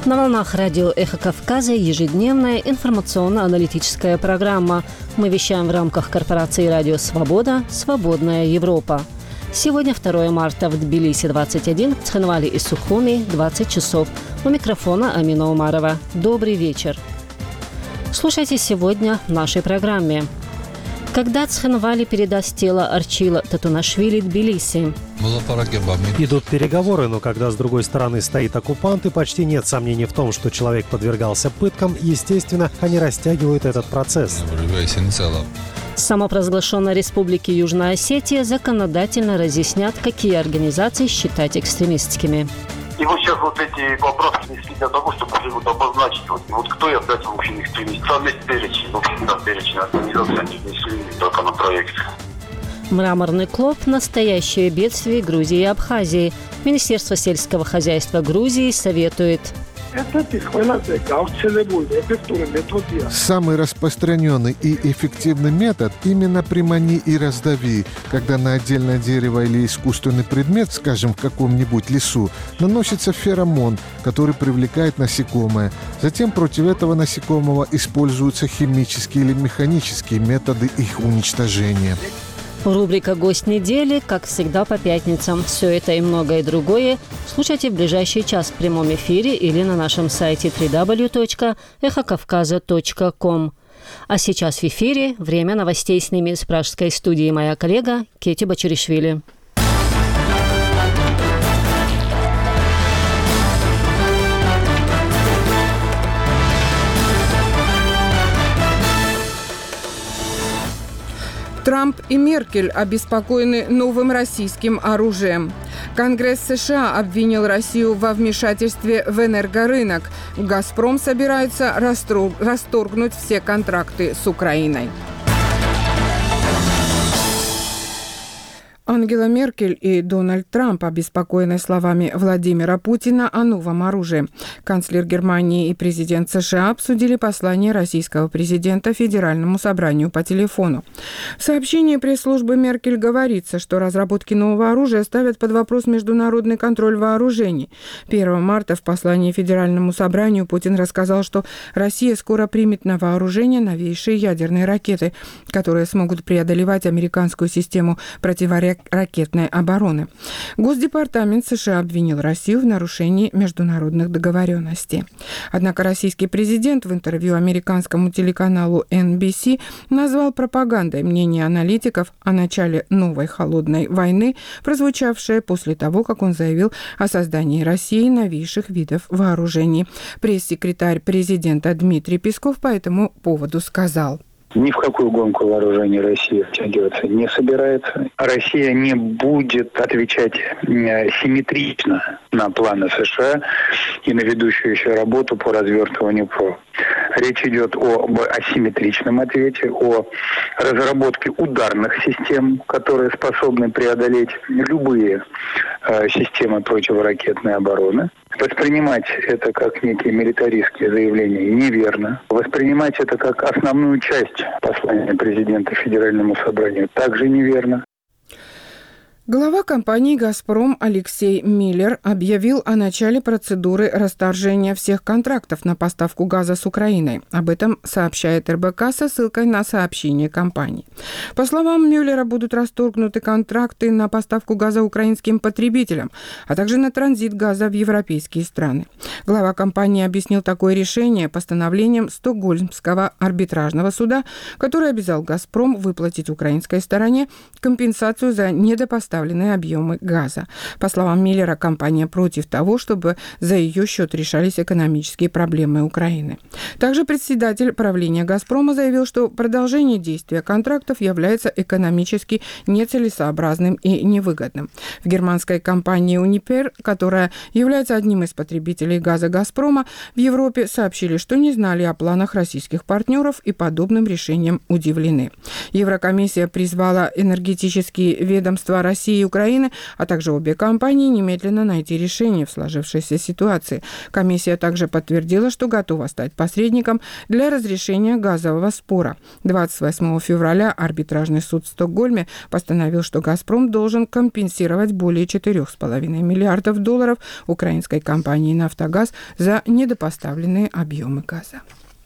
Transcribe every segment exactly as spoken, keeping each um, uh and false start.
На волнах радио «Эхо Кавказа» ежедневная информационно-аналитическая программа. Мы вещаем в рамках корпорации «Радио Свобода. Свободная Европа». Сегодня второе марта в Тбилиси двадцать один, в Цхинвале и Сухуми двадцать часов. У микрофона Амина Умарова. Добрый вечер. Слушайте сегодня в нашей программе. Когда Цхинвали передаст тело Арчила Татунашвили Тбилиси? Идут переговоры, но когда с другой стороны стоит оккупант, и почти нет сомнений в том, что человек подвергался пыткам, естественно, они растягивают этот процесс. Самопровозглашенной Республики Южная Осетия законодательно разъяснят, какие организации считать экстремистскими. И вот сейчас вот эти поправки несли для того, чтобы уже вот обозначить, вот, вот кто является в общем экстремистом. Сам весь перечень, в общем, да, перечень организаций они внесли только на проект. Мраморный клоп – настоящее бедствие Грузии и Абхазии. Министерство сельского хозяйства Грузии советует. Самый распространенный и эффективный метод именно примани и раздави, когда на отдельное дерево или искусственный предмет, скажем, в каком-нибудь лесу, наносится феромон, который привлекает насекомое. Затем против этого насекомого используются химические или механические методы их уничтожения. Рубрика «Гость недели», как всегда, по пятницам. Все это и многое другое слушайте в ближайший час в прямом эфире или на нашем сайте дабл ю дабл ю дабл ю точка эхо кавказа точка ком. А сейчас в эфире время новостей. С ними из пражской студии моя коллега Кети Бачуришвили. Трамп и Меркель обеспокоены новым российским оружием. Конгресс США обвинил Россию во вмешательстве в энергорынок. «Газпром» собирается расторгнуть все контракты с Украиной. Ангела Меркель и Дональд Трамп обеспокоены словами Владимира Путина о новом оружии. Канцлер Германии и президент США обсудили послание российского президента Федеральному собранию по телефону. В сообщении пресс-службы Меркель говорится, что разработки нового оружия ставят под вопрос международный контроль вооружений. первого марта в послании Федеральному собранию Путин рассказал, что Россия скоро примет на вооружение новейшие ядерные ракеты, которые смогут преодолевать американскую систему противоракетной ракетной обороны. Госдепартамент США обвинил Россию в нарушении международных договоренностей. Однако российский президент в интервью американскому телеканалу эн би си назвал пропагандой мнение аналитиков о начале новой холодной войны, прозвучавшее после того, как он заявил о создании России новейших видов вооружений. Пресс-секретарь президента Дмитрий Песков по этому поводу сказал: Ни в какую гонку вооружений Россия втягиваться не собирается. Россия не будет отвечать симметрично на планы США и на ведущуюся работу по развертыванию ПРО. Речь идет об асимметричном ответе, о разработке ударных систем, которые способны преодолеть любые э, системы противоракетной обороны. Воспринимать это как некие милитаристские заявления неверно. Воспринимать это как основную часть послания президента Федеральному собранию также неверно. Глава компании «Газпром» Алексей Миллер объявил о начале процедуры расторжения всех контрактов на поставку газа с Украиной. Об этом сообщает эр бэ ка со ссылкой на сообщение компании. По словам Миллера, будут расторгнуты контракты на поставку газа украинским потребителям, а также на транзит газа в европейские страны. Глава компании объяснил такое решение постановлением Стокгольмского арбитражного суда, который обязал «Газпром» выплатить украинской стороне компенсацию за недопоставку объемы газа. По словам Миллера, компания против того, чтобы за ее счет решались экономические проблемы Украины. Также председатель правления «Газпрома» заявил, что продолжение действия контрактов является экономически нецелесообразным и невыгодным. В германской компании «Унипер», которая является одним из потребителей газа «Газпрома», в Европе сообщили, что не знали о планах российских партнеров и подобным решением удивлены. Еврокомиссия призвала энергетические ведомства России России и Украины, а также обе компании немедленно найти решение в сложившейся ситуации. Комиссия также подтвердила, что готова стать посредником для разрешения газового спора. двадцать восьмого февраля арбитражный суд в Стокгольме постановил, что «Газпром» должен компенсировать более четырех с половиной миллиардов долларов украинской компании «Нафтогаз» за недопоставленные объемы газа.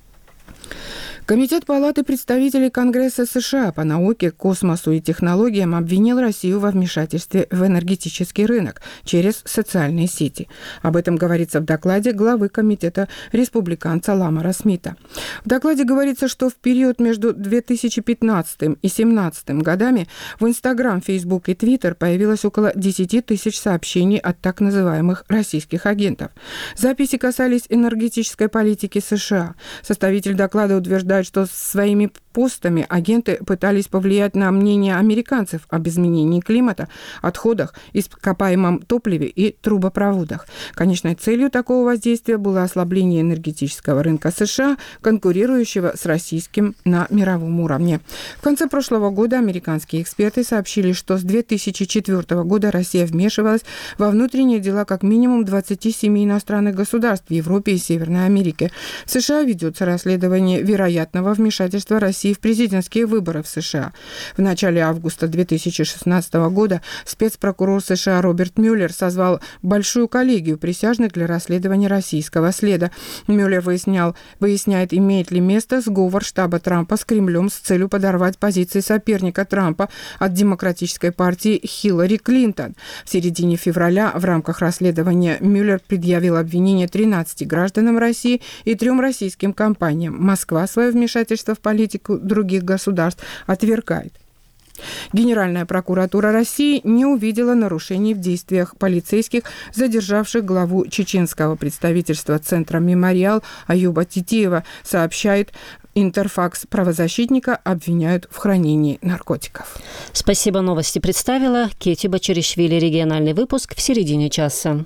Комитет Палаты представителей Конгресса США по науке, космосу и технологиям обвинил Россию во вмешательстве в энергетический рынок через социальные сети. Об этом говорится в докладе главы комитета республиканца Ламара Смита. В докладе говорится, что в период между две тысячи пятнадцатым и две тысячи семнадцатым годами в Инстаграм, Фейсбук и Твиттер появилось около десять тысяч сообщений от так называемых российских агентов. Записи касались энергетической политики США. Составитель доклада утверждает, что своими постами агенты пытались повлиять на мнение американцев об изменении климата, отходах, ископаемом топливе и трубопроводах. Конечной целью такого воздействия было ослабление энергетического рынка США, конкурирующего с российским на мировом уровне. В конце прошлого года американские эксперты сообщили, что с две тысячи четвёртого года Россия вмешивалась во внутренние дела как минимум двадцати семи иностранных государств в Европе и Северной Америке. В США ведется расследование вероятного вмешательства России в президентские выборы в США. В начале августа две тысячи шестнадцатого года спецпрокурор США Роберт Мюллер созвал большую коллегию присяжных для расследования российского следа. Мюллер выяснял, выясняет, имеет ли место сговор штаба Трампа с Кремлем с целью подорвать позиции соперника Трампа от Демократической партии Хиллари Клинтон. В середине февраля в рамках расследования Мюллер предъявил обвинение тринадцати гражданам России и трем российским компаниям. Москва свое вмешательство в политику других государств отвергает. Генеральная прокуратура России не увидела нарушений в действиях полицейских, задержавших главу чеченского представительства Центра «Мемориал» Аюба Титиева, сообщает Интерфакс. Правозащитника обвиняют в хранении наркотиков. Спасибо, новости представила Кети Бачаришвили. Региональный выпуск в середине часа.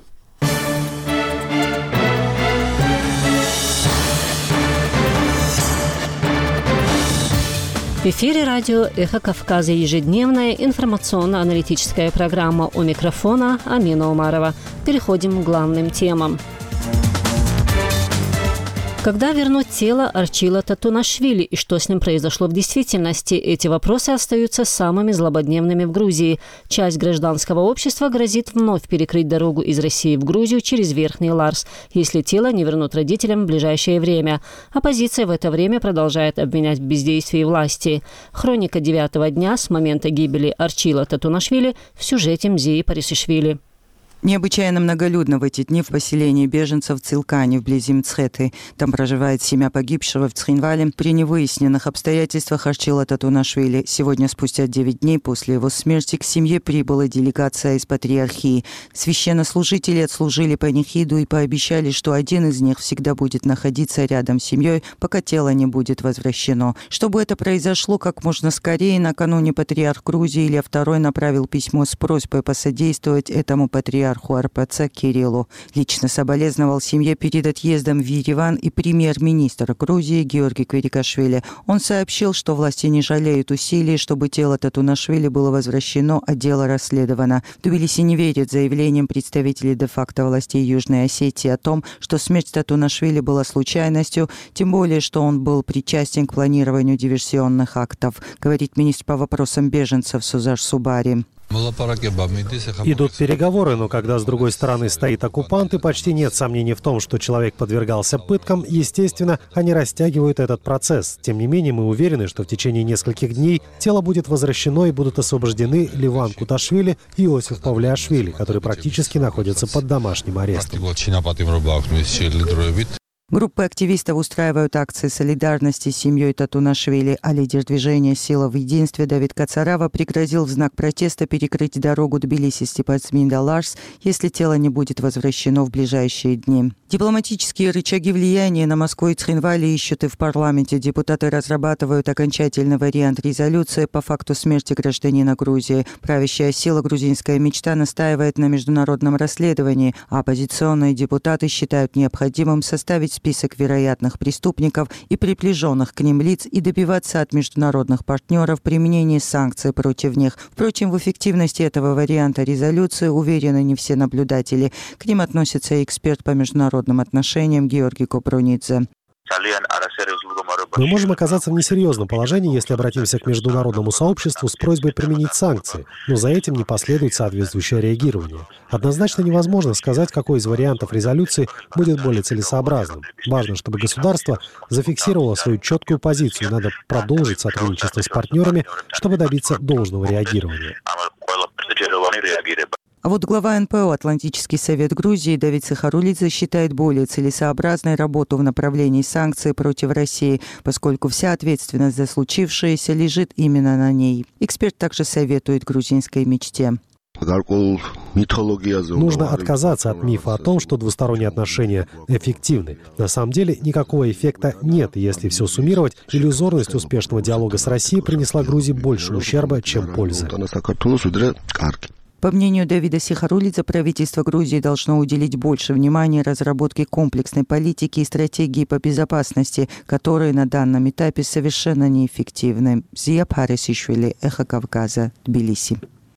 В эфире радио «Эхо Кавказа», ежедневная информационно-аналитическая программа. У микрофона Амина Умарова. Переходим к главным темам. Когда вернуть тело Арчила Татунашвили и что с ним произошло в действительности? Эти вопросы остаются самыми злободневными в Грузии. Часть гражданского общества грозит вновь перекрыть дорогу из России в Грузию через Верхний Ларс, если тело не вернут родителям в ближайшее время. Оппозиция в это время продолжает обвинять в бездействии власти. Хроника девятого дня с момента гибели Арчила Татунашвили в сюжете Мзии Парисишвили. Необычайно многолюдно в эти дни в поселении беженцев Цилкани вблизи Мцхеты. Там проживает семья погибшего в Цхинвале. При невыясненных обстоятельствах Арчила Татунашвили сегодня, спустя девять дней после его смерти, к семье прибыла делегация из патриархии. Священнослужители отслужили панихиду и пообещали, что один из них всегда будет находиться рядом с семьей, пока тело не будет возвращено. Чтобы это произошло как можно скорее, накануне патриарх Грузии Илья второй направил письмо с просьбой посодействовать этому патриарху ар пэ цэ Кириллу. Лично соболезновал семье перед отъездом в Ереван и премьер-министр Грузии Георгий Квирикашвили. Он сообщил, что власти не жалеют усилий, чтобы тело Татунашвили было возвращено, а дело расследовано. В Тбилиси не верят заявлениям представителей де-факто властей Южной Осетии о том, что смерть Татунашвили была случайностью, тем более, что он был причастен к планированию диверсионных актов, говорит министр по вопросам беженцев Сузаш Субари. Идут переговоры, но когда с другой стороны стоит оккупант, и почти нет сомнений в том, что человек подвергался пыткам, естественно, они растягивают этот процесс. Тем не менее, мы уверены, что в течение нескольких дней тело будет возвращено и будут освобождены Ливан Куташвили и Иосиф Павлиашвили, которые практически находятся под домашним арестом. Группы активистов устраивают акции солидарности с семьей Татунашвили, а лидер движения «Сила в единстве» Давид Кацарава пригрозил в знак протеста перекрыть дорогу Тбилиси-Степацминда-Ларс, если тело не будет возвращено в ближайшие дни. Дипломатические рычаги влияния на Москву и Цхинвали ищут и в парламенте. Депутаты разрабатывают окончательный вариант резолюции по факту смерти гражданина Грузии. Правящая сила «Грузинская мечта» настаивает на международном расследовании, а оппозиционные депутаты считают необходимым составить список вероятных преступников и приближенных к ним лиц и добиваться от международных партнеров применения санкций против них. Впрочем, в эффективности этого варианта резолюции уверены не все наблюдатели. К ним относится и эксперт по международным отношениям Георгий Копронидзе. Мы можем оказаться в несерьезном положении, если обратимся к международному сообществу с просьбой применить санкции, но за этим не последует соответствующее реагирование. Однозначно невозможно сказать, какой из вариантов резолюции будет более целесообразным. Важно, чтобы государство зафиксировало свою четкую позицию. Надо продолжить сотрудничество с партнерами, чтобы добиться должного реагирования. А вот глава эн пэ о «Атлантический совет Грузии» Давид Сахарулидзе считает более целесообразной работу в направлении санкций против России, поскольку вся ответственность за случившееся лежит именно на ней. Эксперт также советует грузинской мечте. Нужно отказаться от мифа о том, что двусторонние отношения эффективны. На самом деле никакого эффекта нет. Если все суммировать, иллюзорность успешного диалога с Россией принесла Грузии больше ущерба, чем пользы. По мнению Давида Сахарулидзе, правительство Грузии должно уделить больше внимания разработке комплексной политики и стратегии по безопасности, которые на данном этапе совершенно неэффективны. Зия Парисишвили, Эхо Кавказа, Тбилиси.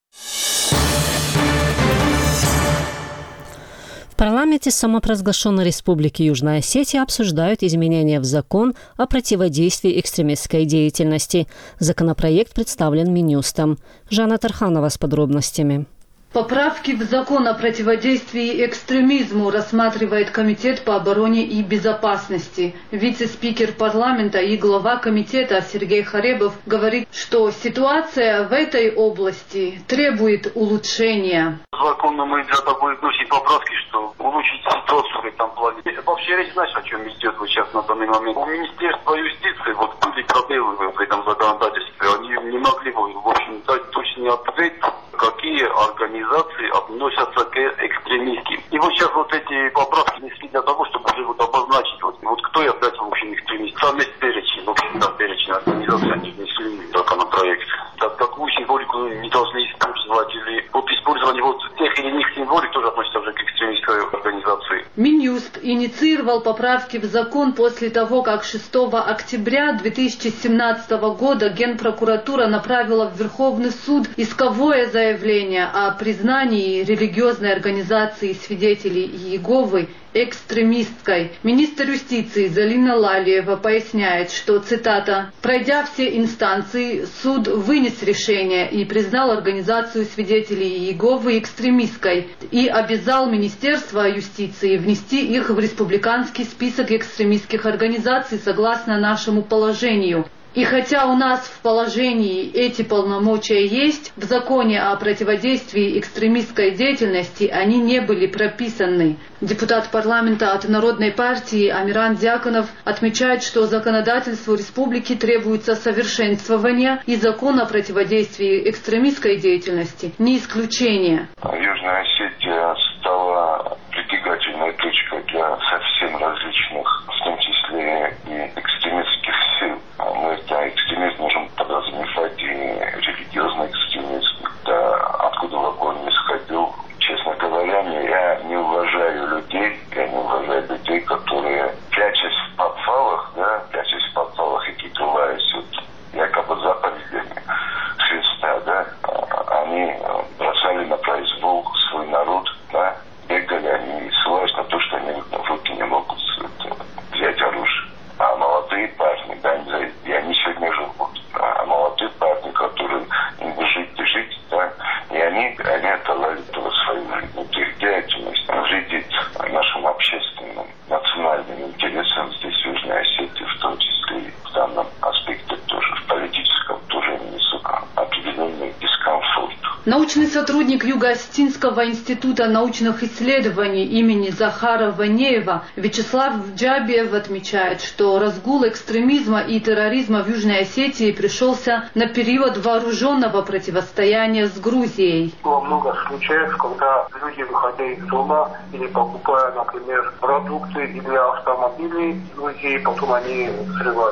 В парламенте самопровозглашенной Республики Южная Осетия обсуждают изменения в закон о противодействии экстремистской деятельности. Законопроект представлен Минюстом. Жанна Тарханова с подробностями. Поправки в закон о противодействии экстремизму рассматривает Комитет по обороне и безопасности. Вице-спикер парламента и глава комитета Сергей Харебов говорит, что ситуация в этой области требует улучшения. Закон мы для того и вносим поправки, что улучшить ситуацию в этом плане. Вообще речь, знаешь, о чем идет вот сейчас на данный момент. У Министерства юстиции вот были проблемы в этом законодательстве. Они не могли, в общем, дать точный ответ, какие организации относятся к экстремистским. И вот сейчас вот эти поправки внесли для того, чтобы уже вот обозначить, вот, вот кто является в общем экстремистом. Сам есть перечень, в общем, там перечень организаций, они внесли в законопроект. Так, какую символику не должны использовать, или вот использование вот тех или иных символик тоже относится уже к экстремистской организации. Минюст инициировал поправки в закон после того, как шестого октября две тысячи семнадцатого года Генпрокуратура направила в Верховный суд исковое заявление о признании религиозной организации свидетелей Иеговы экстремистской. Министр юстиции Залина Лалиева поясняет, что, цитата, «пройдя все инстанции, суд вынес решение и признал организацию свидетелей Иеговы экстремистской и обязал Министерство юстиции внести их в республиканский список экстремистских организаций согласно нашему положению». И хотя у нас в положении эти полномочия есть, в законе о противодействии экстремистской деятельности они не были прописаны. Депутат парламента от Народной партии Амиран Дьяконов отмечает, что законодательству республики требуется совершенствование, и закон о противодействии экстремистской деятельности не исключение. Южная Осетия стала притягательной точкой для совсем различных, в том числе и экстремистских сил. Мы это экстремизм можем подразумевать и религиозный экстремизм. Да, откуда бы он ни исходил, честно говоря, я не уважаю людей, я не уважаю людей, которые, прячась в подвалах, да, прячась в подвалах и прикрываясь вот якобы заповедями Христа, да, они бросали на произвол свой народ, да, бегали, они ссылаясь на то, что они в руки не могут это, взять оружие. А молодые парни, да, и они сегодня живут. А молодые парни, которым им бы жить и жить, да, и они, они отдавали свою жизнь, деятельность, вредить нашим общественным, национальным интересам здесь в Южной Осетии, в том числе и в данном аспекте тоже, в политическом тоже несут определенный дискомфорт. Научный сотрудник Юго-Осетинского института научных исследований имени Захара Ванеева Вячеслав Джабиев отмечает, что разгул экстремизма и терроризма в Южной Осетии пришелся на период вооруженного противостояния с Грузией. Было много случаев, когда люди, выходя из дома или покупая, например, продукты или автомобили в Грузии, потом они взрывались.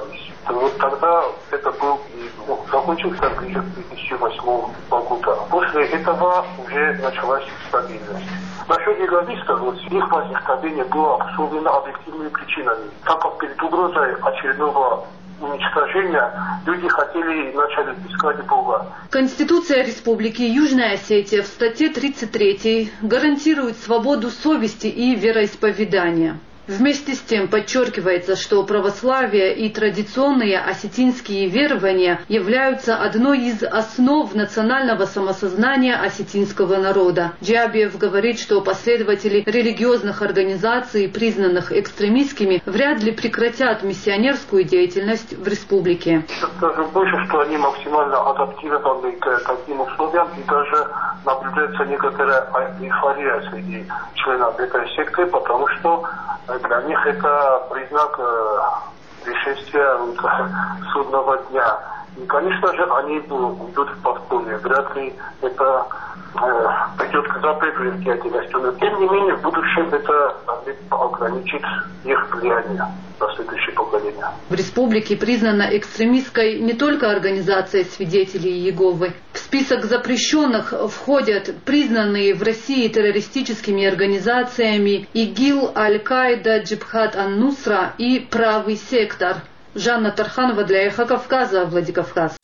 Вот тогда это был, ну, закончился ближе к две тысячи восьмому году. После этого уже началась стабильность. Насчет джихадистов, вот их возникновение было обусловлено объективными причинами. Так как перед угрозой очередного уничтожения люди хотели и начали искать Бога. Конституция Республики Южная Осетия в статье тридцать третьей гарантирует свободу совести и вероисповедания. Вместе с тем подчеркивается, что православие и традиционные осетинские верования являются одной из основ национального самосознания осетинского народа. Джабиев говорит, что последователи религиозных организаций, признанных экстремистскими, вряд ли прекратят миссионерскую деятельность в республике. Даже больше, что они максимально адаптированы к таким условиям, и даже наблюдается некоторая эйфория среди членов этой секты, потому что для них это признак э, пришествия э, судного дня. И, конечно же, они идут в подполье. Вряд ли это э, придет к запрету их деятельности. Но, тем не менее, в будущем это ограничит их влияние на следующее поколение. В республике признана экстремистской не только организация свидетелей Иеговы. В список запрещенных входят признанные в России террористическими организациями ИГИЛ, Аль-Каида, Джибхат ан-Нусра и Правый сектор. Жанна Тарханова для Эхо Кавказа, Владикавказ.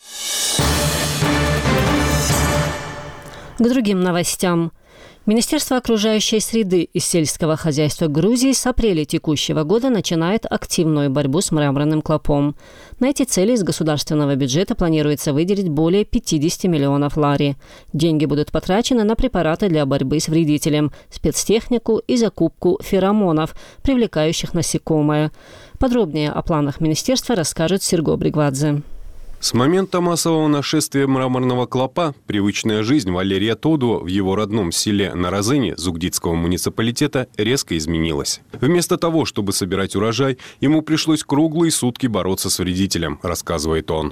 К другим новостям. Министерство окружающей среды и сельского хозяйства Грузии с апреля текущего года начинает активную борьбу с мраморным клопом. На эти цели из государственного бюджета планируется выделить более пятьдесят миллионов лари. Деньги будут потрачены на препараты для борьбы с вредителем, спецтехнику и закупку феромонов, привлекающих насекомое. Подробнее о планах министерства расскажет Серго Бригвадзе. С момента массового нашествия мраморного клопа привычная жизнь Валерия Тоду в его родном селе Наразыне Зугдитского муниципалитета резко изменилась. Вместо того, чтобы собирать урожай, ему пришлось круглые сутки бороться с вредителем, рассказывает он.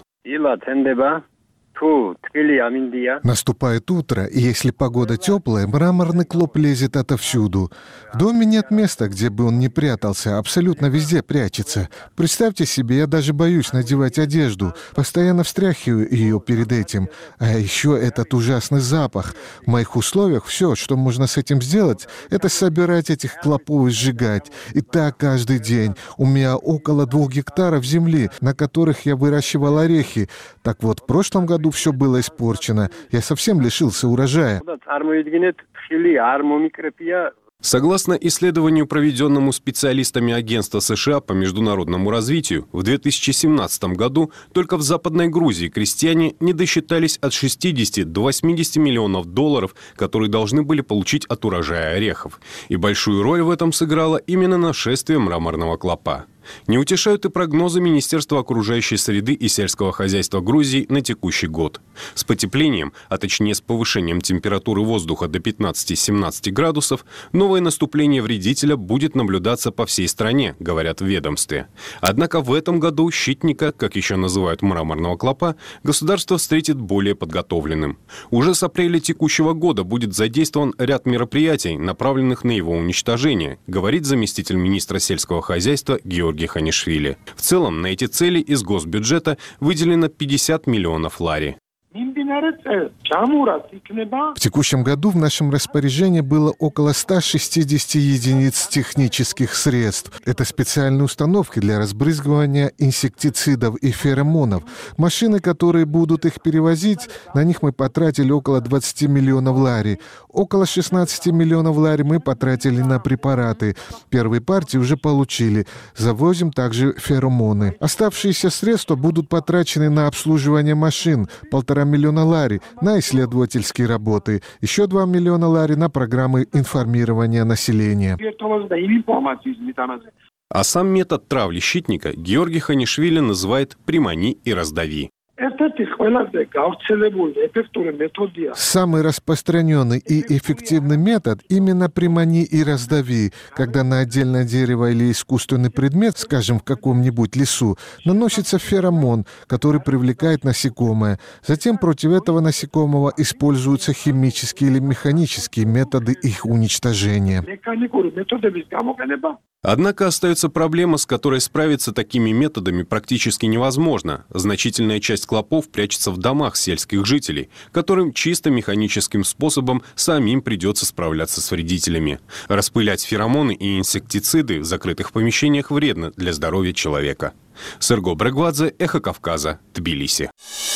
Наступает утро, и если погода теплая, мраморный клоп лезет отовсюду. В доме нет места, где бы он не прятался, абсолютно везде прячется. Представьте себе, я даже боюсь надевать одежду, постоянно встряхиваю ее перед этим. А еще этот ужасный запах. В моих условиях все, что можно с этим сделать, это собирать этих клопов и сжигать. И так каждый день. У меня около двух гектаров земли, на которых я выращивал орехи. Так вот, в прошлом году все было испорчено. Я совсем лишился урожая. Согласно исследованию, проведенному специалистами Агентства США по международному развитию, в две тысячи семнадцатом году только в Западной Грузии крестьяне не досчитались от шестидесяти до восьмидесяти миллионов долларов, которые должны были получить от урожая орехов. И большую роль в этом сыграло именно нашествие мраморного клопа. Не утешают и прогнозы Министерства окружающей среды и сельского хозяйства Грузии на текущий год. С потеплением, а точнее с повышением температуры воздуха до пятнадцати-семнадцати градусов, новое наступление вредителя будет наблюдаться по всей стране, говорят в ведомстве. Однако в этом году щитника, как еще называют мраморного клопа, государство встретит более подготовленным. Уже с апреля текущего года будет задействован ряд мероприятий, направленных на его уничтожение, говорит заместитель министра сельского хозяйства Георгий Ханишвили. В целом на эти цели из госбюджета выделено пятьдесят миллионов лари. В текущем году в нашем распоряжении было около ста шестидесяти единиц технических средств. Это специальные установки для разбрызгивания инсектицидов и феромонов. Машины, которые будут их перевозить, на них мы потратили около двадцати миллионов лари. Около шестнадцати миллионов лари мы потратили на препараты. Первые партии уже получили. Завозим также феромоны. Оставшиеся средства будут потрачены на обслуживание машин. Полтора миллиона лари на исследовательские работы, еще два миллиона лари на программы информирования населения. А сам метод травли щитника Георгий Ханишвили называет «примани и раздави». Самый распространенный и эффективный метод именно примани и раздави, когда на отдельное дерево или искусственный предмет, скажем, в каком-нибудь лесу, наносится феромон, который привлекает насекомое. Затем против этого насекомого используются химические или механические методы их уничтожения. Однако остается проблема, с которой справиться такими методами практически невозможно. Значительная часть клопов прячется в домах сельских жителей, которым чисто механическим способом самим придется справляться с вредителями. Распылять феромоны и инсектициды в закрытых помещениях вредно для здоровья человека. Серго Брегвадзе, Эхо Кавказа, Тбилиси.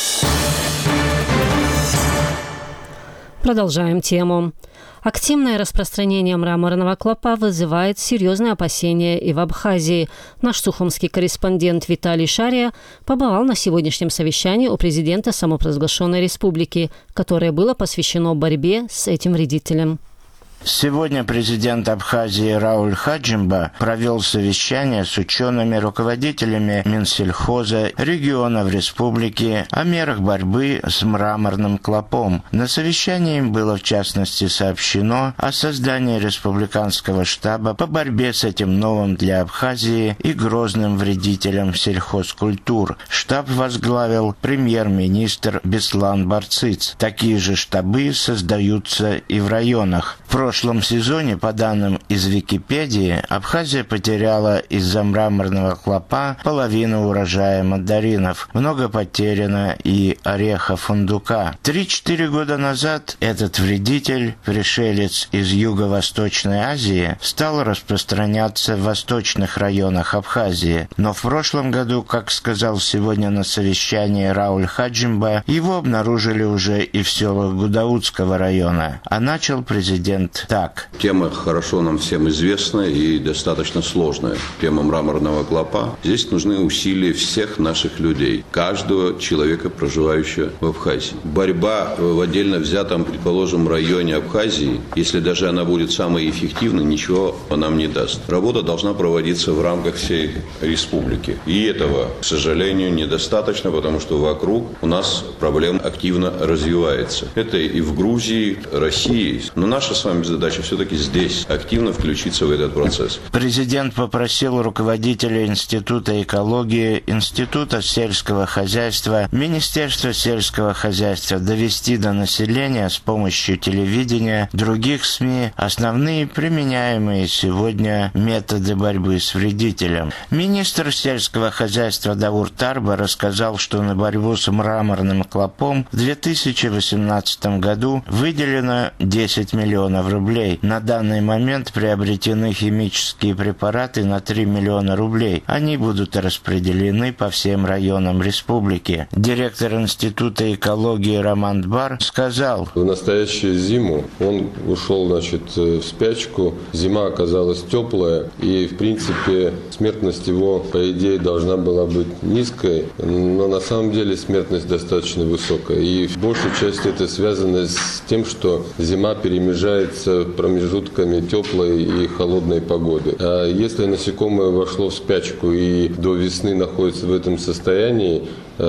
Продолжаем тему. Активное распространение мраморного клопа вызывает серьезные опасения и в Абхазии. Наш сухумский корреспондент Виталий Шария побывал на сегодняшнем совещании у президента самопровозглашенной республики, которое было посвящено борьбе с этим вредителем. Сегодня президент Абхазии Рауль Хаджимба провел совещание с учеными, руководителями Минсельхоза, регионов республики о мерах борьбы с мраморным клопом. На совещании им было в частности сообщено о создании республиканского штаба по борьбе с этим новым для Абхазии и грозным вредителем сельхозкультур. Штаб возглавил премьер-министр Беслан Барциц. Такие же штабы создаются и в районах. В прошлом сезоне, по данным из Википедии, Абхазия потеряла из-за мраморного клопа половину урожая мандаринов. Много потеряно и ореха фундука. Три-четыре года назад этот вредитель, пришелец из Юго-Восточной Азии, стал распространяться в восточных районах Абхазии. Но в прошлом году, как сказал сегодня на совещании Рауль Хаджимба, его обнаружили уже и в селах Гудаутского района. А начал президент так. Тема хорошо нам всем известна и достаточно сложная. Тема мраморного клопа. Здесь нужны усилия всех наших людей, каждого человека, проживающего в Абхазии. Борьба в отдельно взятом, предположим, районе Абхазии, если даже она будет самой эффективной, ничего нам не даст. Работа должна проводиться в рамках всей республики. И этого, к сожалению, недостаточно, потому что вокруг у нас проблема активно развивается. Это и в Грузии, России. Но наша с вами задача все-таки здесь активно включиться в этот процесс. Президент попросил руководителя Института экологии, Института сельского хозяйства, Министерства сельского хозяйства довести до населения с помощью телевидения, других СМИ основные применяемые сегодня методы борьбы с вредителем. Министр сельского хозяйства Давур Тарба рассказал, что на борьбу с мраморным клопом в две тысячи восемнадцатом году выделено десять миллионов рублей. На данный момент приобретены химические препараты на три миллиона рублей. Они будут распределены по всем районам республики. Директор Института экологии Роман Бар сказал: в настоящую зиму он ушел, значит, в спячку. Зима оказалась теплая, и, в принципе, смертность его, по идее, должна была быть низкой, но на самом деле смертность достаточно высокая. И в большей части это связано с тем, что зима перемежается промежутками теплой и холодной погоды. А если насекомое вошло в спячку и до весны находится в этом состоянии,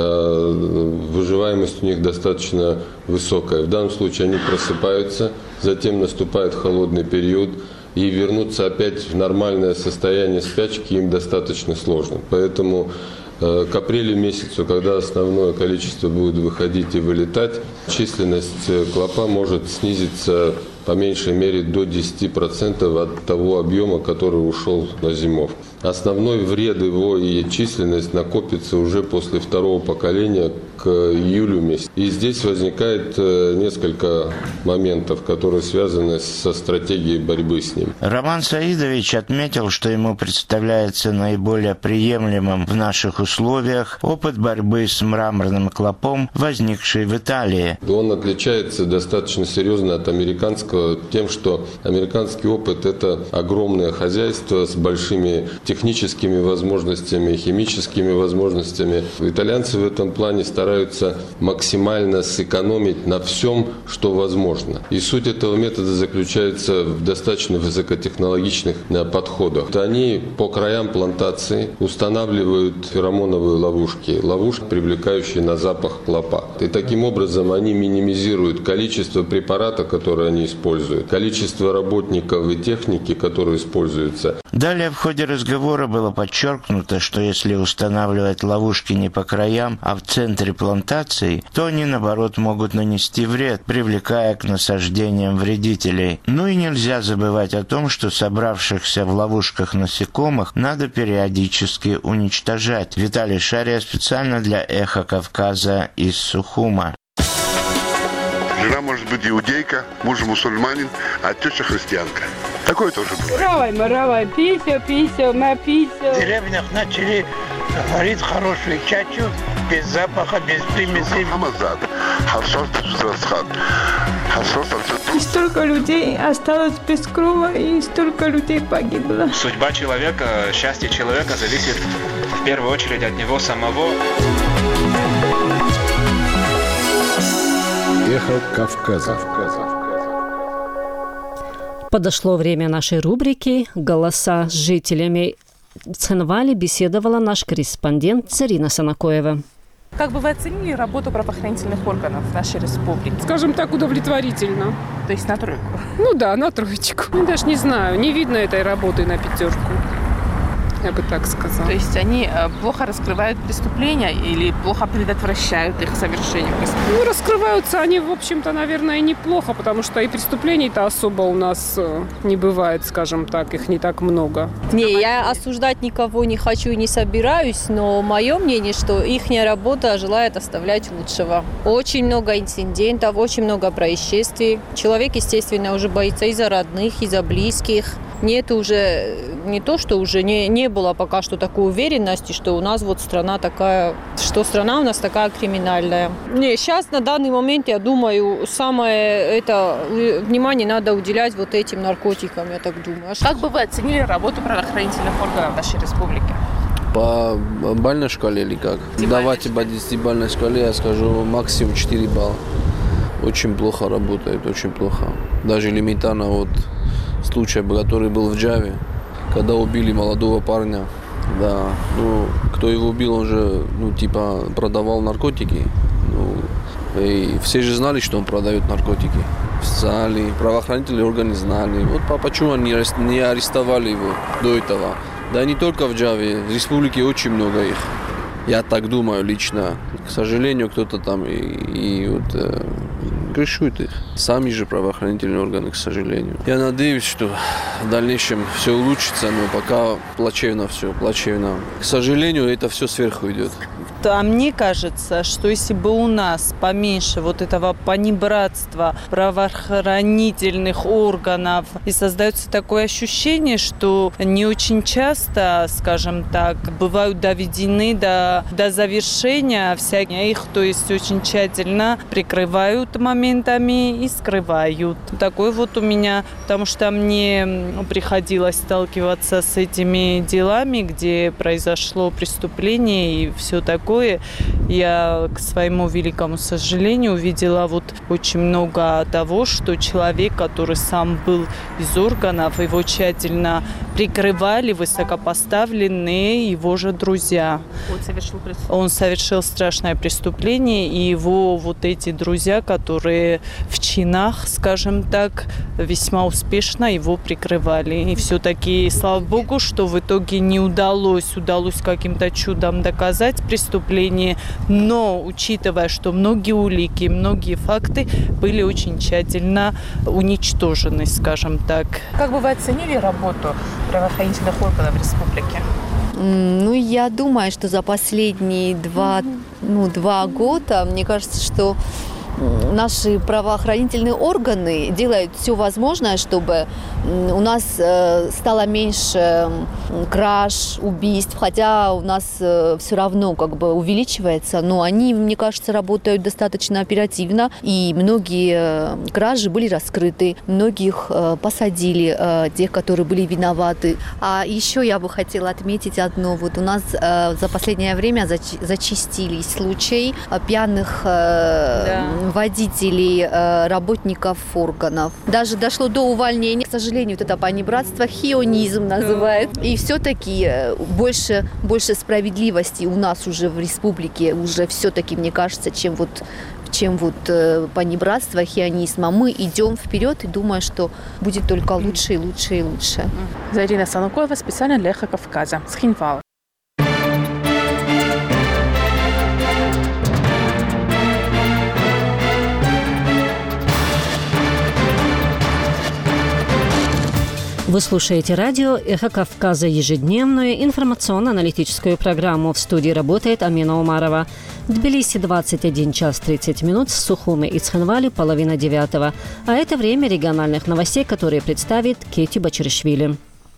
выживаемость у них достаточно высокая. В данном случае они просыпаются, затем наступает холодный период, и вернуться опять в нормальное состояние спячки им достаточно сложно. Поэтому к апрелю месяцу, когда основное количество будет выходить и вылетать, численность клопа может снизиться по меньшей мере до десяти процентов от того объема, который ушел на зимовку. Основной вред его и численность накопится уже после второго поколения к июлю месяцу. И здесь возникает несколько моментов, которые связаны со стратегией борьбы с ним. Роман Саидович отметил, что ему представляется наиболее приемлемым в наших условиях опыт борьбы с мраморным клопом, возникший в Италии. Он отличается достаточно серьезно от американского тем, что американский опыт – это огромное хозяйство с большими техническими возможностями, химическими возможностями. Итальянцы в этом плане стараются максимально сэкономить на всем, что возможно. И суть этого метода заключается в достаточно высокотехнологичных подходах. Они по краям плантации устанавливают феромоновые ловушки, ловушки, привлекающие на запах клопа. И таким образом они минимизируют количество препарата, которые они используют, количество работников и техники, которые используются. Далее в ходе разговора было подчеркнуто, что если устанавливать ловушки не по краям, а в центре плантаций, то они, наоборот, могут нанести вред, привлекая к насаждениям вредителей. Ну и нельзя забывать о том, что собравшихся в ловушках насекомых надо периодически уничтожать. Виталий Шария специально для «Эхо Кавказа» из Сухума. Жена может быть иудейка, муж мусульманин, а теща христианка. Такое тоже бывает. Равай, маравай, пися, пися, на пися. В деревнях начали варить хорошую чачу, без запаха, без примесей. И столько людей осталось без крова, и столько людей погибло. Судьба человека, счастье человека зависит в первую очередь от него самого. Эхо Кавказа. Подошло время нашей рубрики «Голоса с жителями». В Цхинвале беседовала наш корреспондент Зарина Санакоева. Как бы вы оценили работу правоохранительных органов в нашей республике? Скажем так, удовлетворительно. То есть на тройку? Ну да, на троечку. Я даже не знаю, не видно этой работы на пятерку. Я бы так сказала. То есть они плохо раскрывают преступления или плохо предотвращают их совершение преступлений? Ну, раскрываются они, в общем-то, наверное, неплохо, потому что и преступлений-то особо у нас не бывает, скажем так, их не так много. Не, я осуждать никого не хочу и не собираюсь, но мое мнение, что их работа желает оставлять лучшего. Очень много инцидентов, очень много происшествий. Человек, естественно, уже боится и за родных, и за близких. Нет уже, не то, что уже не, не было пока что такой уверенности, что у нас вот страна такая, что страна у нас такая криминальная. Не, сейчас на данный момент, я думаю, самое это внимание надо уделять вот этим наркотикам, я так думаю. Как бы вы оценили работу правоохранительных органов нашей республики? По бальной шкале или как? Давайте по десятибалльной шкале я скажу максимум четыре балла. Очень плохо работает, очень плохо. Даже элементарно вот случай, который был в Джаве, когда убили молодого парня. Да, ну, кто его убил, он же, ну, типа, продавал наркотики. Ну, и все же знали, что он продает наркотики. Знали, правоохранительные органы знали. Вот почему они не арестовали его до этого. Да не только в Джаве, в республике очень много их. Я так думаю лично. К сожалению, кто-то там и, и вот, э, крышует их. Сами же правоохранительные органы, к сожалению. Я надеюсь, что в дальнейшем все улучшится, но пока плачевно все, плачевно. К сожалению, это все сверху идет. А мне кажется, что если бы у нас поменьше вот этого понебратства правоохранительных органов, и создается такое ощущение, что не очень часто, скажем так, бывают доведены до, до завершения всякие их, то есть очень тщательно прикрывают моментами и скрывают. Такой вот у меня, потому что мне приходилось сталкиваться с этими делами, где произошло преступление и все такое. Я, к своему великому сожалению, увидела вот очень много того, что человек, который сам был из органов, его тщательно прикрывали высокопоставленные его же друзья. Он совершил преступление. Он совершил страшное преступление, и его вот эти друзья, которые в чинах, скажем так, весьма успешно его прикрывали. И все-таки, слава богу, что в итоге не удалось, удалось каким-то чудом доказать преступление. Но, учитывая, что многие улики, многие факты были очень тщательно уничтожены, скажем так. Как бы вы оценили работу правоохранительных органов республики? Ну, я думаю, что за последние два, ну, два года, мне кажется, что наши правоохранительные органы делают все возможное, чтобы у нас стало меньше краж, убийств, хотя у нас все равно как бы увеличивается, но они, мне кажется, работают достаточно оперативно, и многие кражи были раскрыты, многих посадили, тех, которые были виноваты. А еще я бы хотела отметить одно. Вот у нас за последнее время зачастились случаи пьяных да. водителей, работников органов. Даже дошло до увольнения. К сожалению, вот это понебратство хионизм называют. И все-таки больше, больше справедливости у нас уже в республике, уже все-таки, мне кажется, чем вот в чем вот понебратство, хионизм. А мы идем вперед и думаем, что будет только лучше и лучше и лучше. Зарина Санукова специально для «Эхо Кавказа» с Хинвала. Вы слушаете радио «Эхо Кавказа», ежедневную информационно-аналитическую программу. В студии работает Амина Умарова. В Тбилиси двадцать один час тридцать минут, в Сухуме и Цхинвале половина девятого. А это время региональных новостей, которые представит Кети Бачаришвили.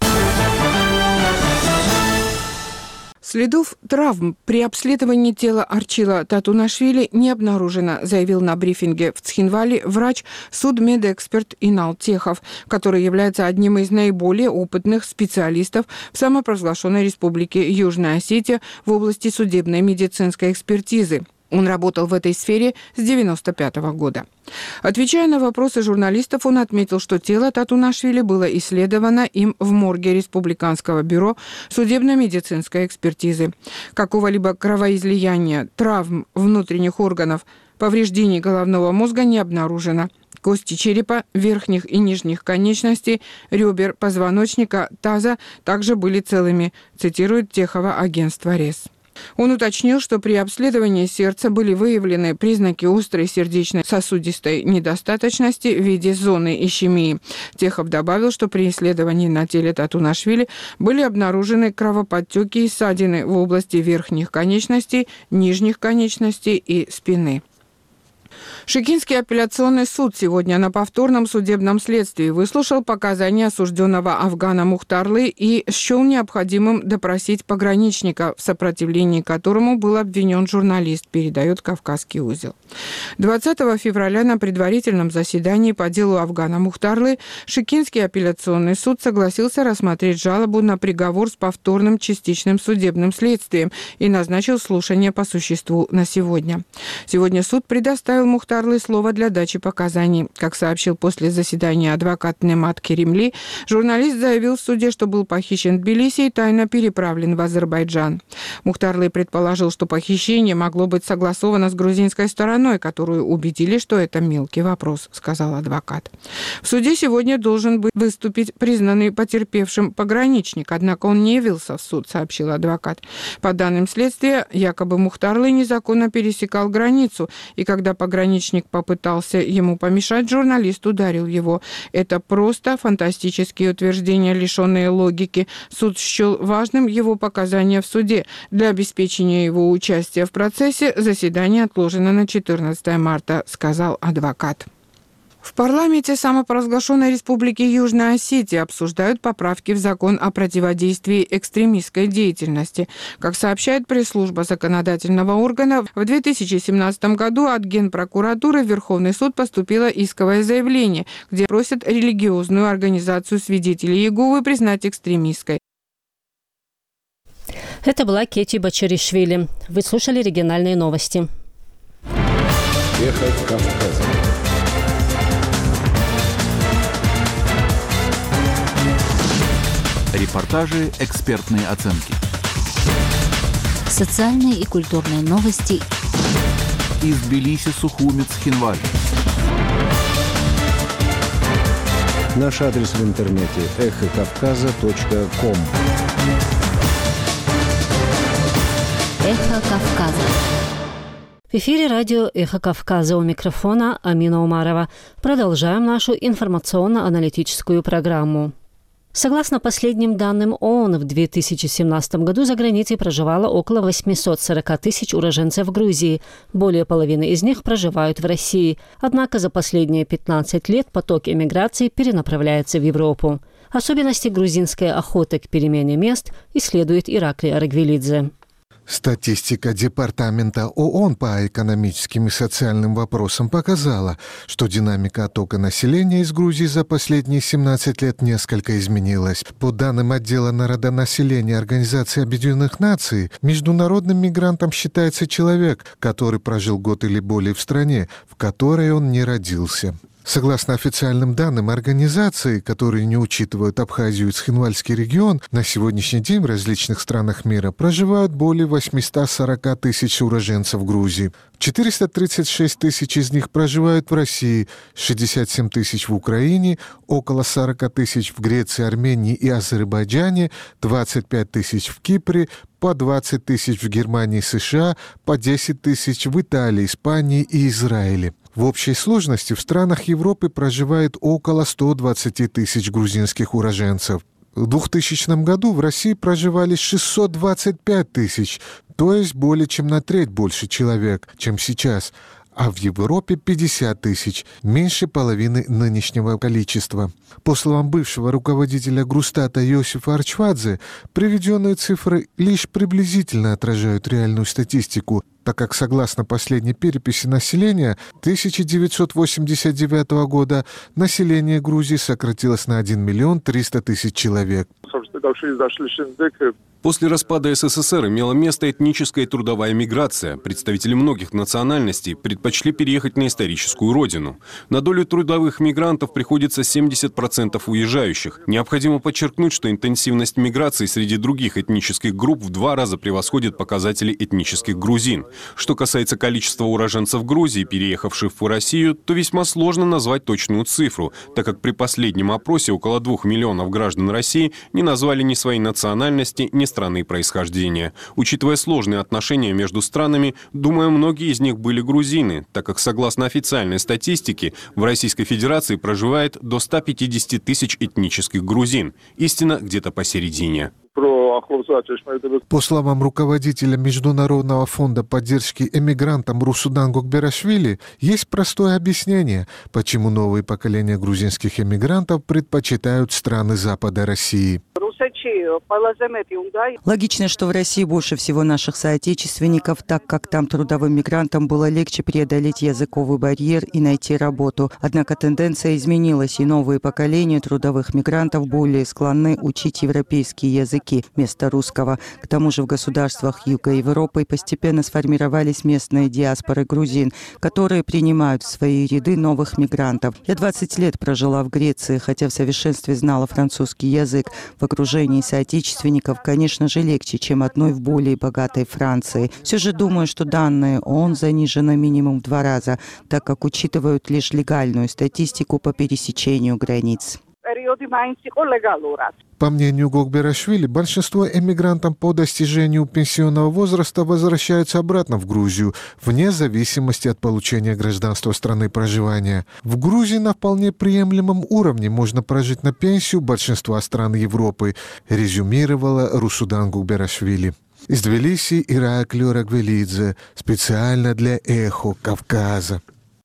Следов травм при обследовании тела Арчила Татунашвили не обнаружено, заявил на брифинге в Цхинвале врач, судмедэксперт Инал Техов, который является одним из наиболее опытных специалистов в самопровозглашенной республике Южная Осетия в области судебной медицинской экспертизы. Он работал в этой сфере с девяносто пятого года. Отвечая на вопросы журналистов, он отметил, что тело Татунашвили было исследовано им в морге Республиканского бюро судебно-медицинской экспертизы. Какого-либо кровоизлияния, травм внутренних органов, повреждений головного мозга не обнаружено. Кости черепа, верхних и нижних конечностей, ребер, позвоночника, таза также были целыми, цитирует Техова агентство РЕС. Он уточнил, что при обследовании сердца были выявлены признаки острой сердечно-сосудистой недостаточности в виде зоны ишемии. Техов добавил, что при исследовании на теле Татунашвили были обнаружены кровоподтеки и ссадины в области верхних конечностей, нижних конечностей и спины. Шыкинский апелляционный суд сегодня на повторном судебном следствии выслушал показания осужденного Афгана Мухтарлы и счел необходимым допросить пограничника, в сопротивлении которому был обвинен журналист, передает «Кавказский узел». двадцатого февраля на предварительном заседании по делу Афгана Мухтарлы Шыкинский апелляционный суд согласился рассмотреть жалобу на приговор с повторным частичным судебным следствием и назначил слушание по существу на сегодня. Сегодня суд предоставил Мухтарлы слово для дачи показаний. Как сообщил после заседания адвокат Немат Керимли, журналист заявил в суде, что был похищен в Тбилиси и тайно переправлен в Азербайджан. Мухтарлы предположил, что похищение могло быть согласовано с грузинской стороной, которую убедили, что это мелкий вопрос, сказал адвокат. В суде сегодня должен быть выступить признанный потерпевшим пограничник, однако он не явился в суд, сообщил адвокат. По данным следствия, якобы Мухтарлы незаконно пересекал границу, и когда пограничник попытался ему помешать, журналист ударил его. Это просто фантастические утверждения, лишенные логики. Суд счел важным его показания в суде. Для обеспечения его участия в процессе заседание отложено на четырнадцатое марта, сказал адвокат. В парламенте самопровозглашенной республики Южная Осетия обсуждают поправки в закон о противодействии экстремистской деятельности. Как сообщает пресс-служба законодательного органа, в две тысячи семнадцатом году от Генпрокуратуры в Верховный суд поступило исковое заявление, где просят религиозную организацию свидетелей Иеговы признать экстремистской. Это была Кети Бачаришвили. Вы слушали региональные новости. Эхо Кавказа. Репортажи, экспертные оценки. Социальные и культурные новости. Из Тбилиси, Сухуми, Цхинвале. Наш адрес в интернете эхо кавказа точка ком. Эхо Кавказа. В эфире радио «Эхо Кавказа», у микрофона Амина Умарова. Продолжаем нашу информационно-аналитическую программу. Согласно последним данным ООН, в две тысячи семнадцатом году за границей проживало около восемьсот сорок тысяч уроженцев Грузии. Более половины из них проживают в России. Однако за последние пятнадцать лет поток эмиграции перенаправляется в Европу. Особенности грузинской охоты к перемене мест исследует Ираклий Аргвелидзе. Статистика Департамента ООН по экономическим и социальным вопросам показала, что динамика оттока населения из Грузии за последние семнадцать лет несколько изменилась. По данным отдела народонаселения Организации Объединенных Наций, международным мигрантом считается человек, который прожил год или более в стране, в которой он не родился. Согласно официальным данным организации, которые не учитывают Абхазию и Цхинвальский регион, на сегодняшний день в различных странах мира проживают более восемьсот сорок тысяч уроженцев Грузии. четыреста тридцать шесть тысяч из них проживают в России, шестьдесят семь тысяч в Украине, около сорок тысяч в Греции, Армении и Азербайджане, двадцать пять тысяч в Кипре, по двадцать тысяч в Германии и США, по десять тысяч в Италии, Испании и Израиле. В общей сложности в странах Европы проживает около ста двадцати тысяч грузинских уроженцев. В двухтысячном году в России проживали шестьсот двадцать пять тысяч, то есть более чем на треть больше человек, чем сейчас, а в Европе пятьдесят тысяч, меньше половины нынешнего количества. По словам бывшего руководителя Грустата Иосифа Арчвадзе, приведенные цифры лишь приблизительно отражают реальную статистику, так как, согласно последней переписи населения тысяча девятьсот восемьдесят девятого года, население Грузии сократилось на один миллион триста тысяч человек. После распада СССР имела место этническая и трудовая миграция. Представители многих национальностей предпочли переехать на историческую родину. На долю трудовых мигрантов приходится семьдесят процентов уезжающих. Необходимо подчеркнуть, что интенсивность миграции среди других этнических групп в два раза превосходит показатели этнических грузин. Что касается количества уроженцев Грузии, переехавших в Россию, то весьма сложно назвать точную цифру, так как при последнем опросе около двух миллионов граждан России не назвали ни своей национальности, ни страны происхождения. Учитывая сложные отношения между странами, думаю, многие из них были грузины, так как, согласно официальной статистике, в Российской Федерации проживает до ста пятидесяти тысяч этнических грузин. Истина где-то посередине. По словам руководителя Международного фонда поддержки эмигрантам Русудан Гокберашвили, есть простое объяснение, почему новые поколения грузинских эмигрантов предпочитают страны Запада России. Логично, что в России больше всего наших соотечественников, так как там трудовым мигрантам было легче преодолеть языковый барьер и найти работу. Однако тенденция изменилась, и новые поколения трудовых мигрантов более склонны учить европейские языки вместо русского. К тому же в государствах Юга Европы постепенно сформировались местные диаспоры грузин, которые принимают в свои ряды новых мигрантов. Я двадцать лет прожила в Греции, хотя в совершенстве знала французский язык. В окружении соотечественников, конечно же, легче, чем одной в более богатой Франции. Все же думаю, что данные ООН занижены минимум в два раза, так как учитывают лишь легальную статистику по пересечению границ. По мнению Гокберашвили, большинство эмигрантов по достижению пенсионного возраста возвращаются обратно в Грузию, вне зависимости от получения гражданства страны проживания. В Грузии на вполне приемлемом уровне можно прожить на пенсию большинства стран Европы, резюмировала Русудан Гокберашвили. Из Тбилиси Ираклий Рагвелидзе, специально для «Эхо Кавказа».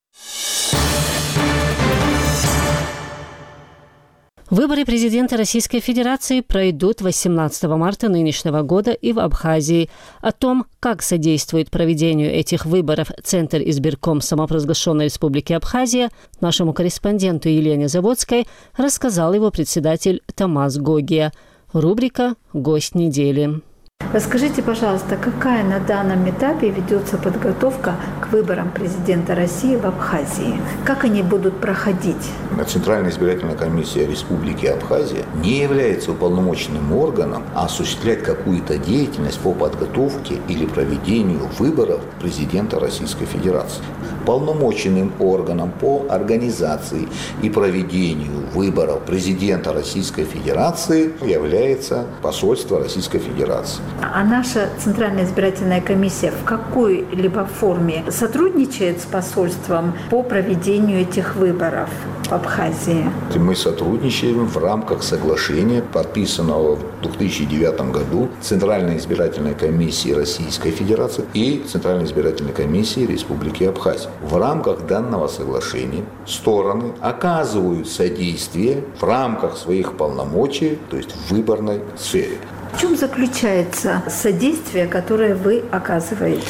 Выборы президента Российской Федерации пройдут восемнадцатого марта нынешнего года и в Абхазии. О том, как содействует проведению этих выборов Центр избирком самопровозглашенной Республики Абхазия, нашему корреспонденту Елене Заводской рассказал его председатель Томас Гогия. Рубрика «Гость недели». Расскажите, пожалуйста, какая на данном этапе ведется подготовка к выборам президента России в Абхазии? Как они будут проходить? Центральная избирательная комиссия Республики Абхазия не является уполномоченным органом осуществлять какую-то деятельность по подготовке или проведению выборов президента Российской Федерации. Полномоченным органом по организации и проведению выборов президента Российской Федерации является посольство Российской Федерации. А наша Центральная избирательная комиссия в какой-либо форме сотрудничает с посольством по проведению этих выборов в Абхазии? Мы сотрудничаем в рамках соглашения, подписанного в две тысячи девятом году Центральной избирательной комиссией Российской Федерации и Центральной избирательной комиссией Республики Абхазия. В рамках данного соглашения стороны оказывают содействие в рамках своих полномочий, то есть в выборной сфере. В чем заключается содействие, которое вы оказываете?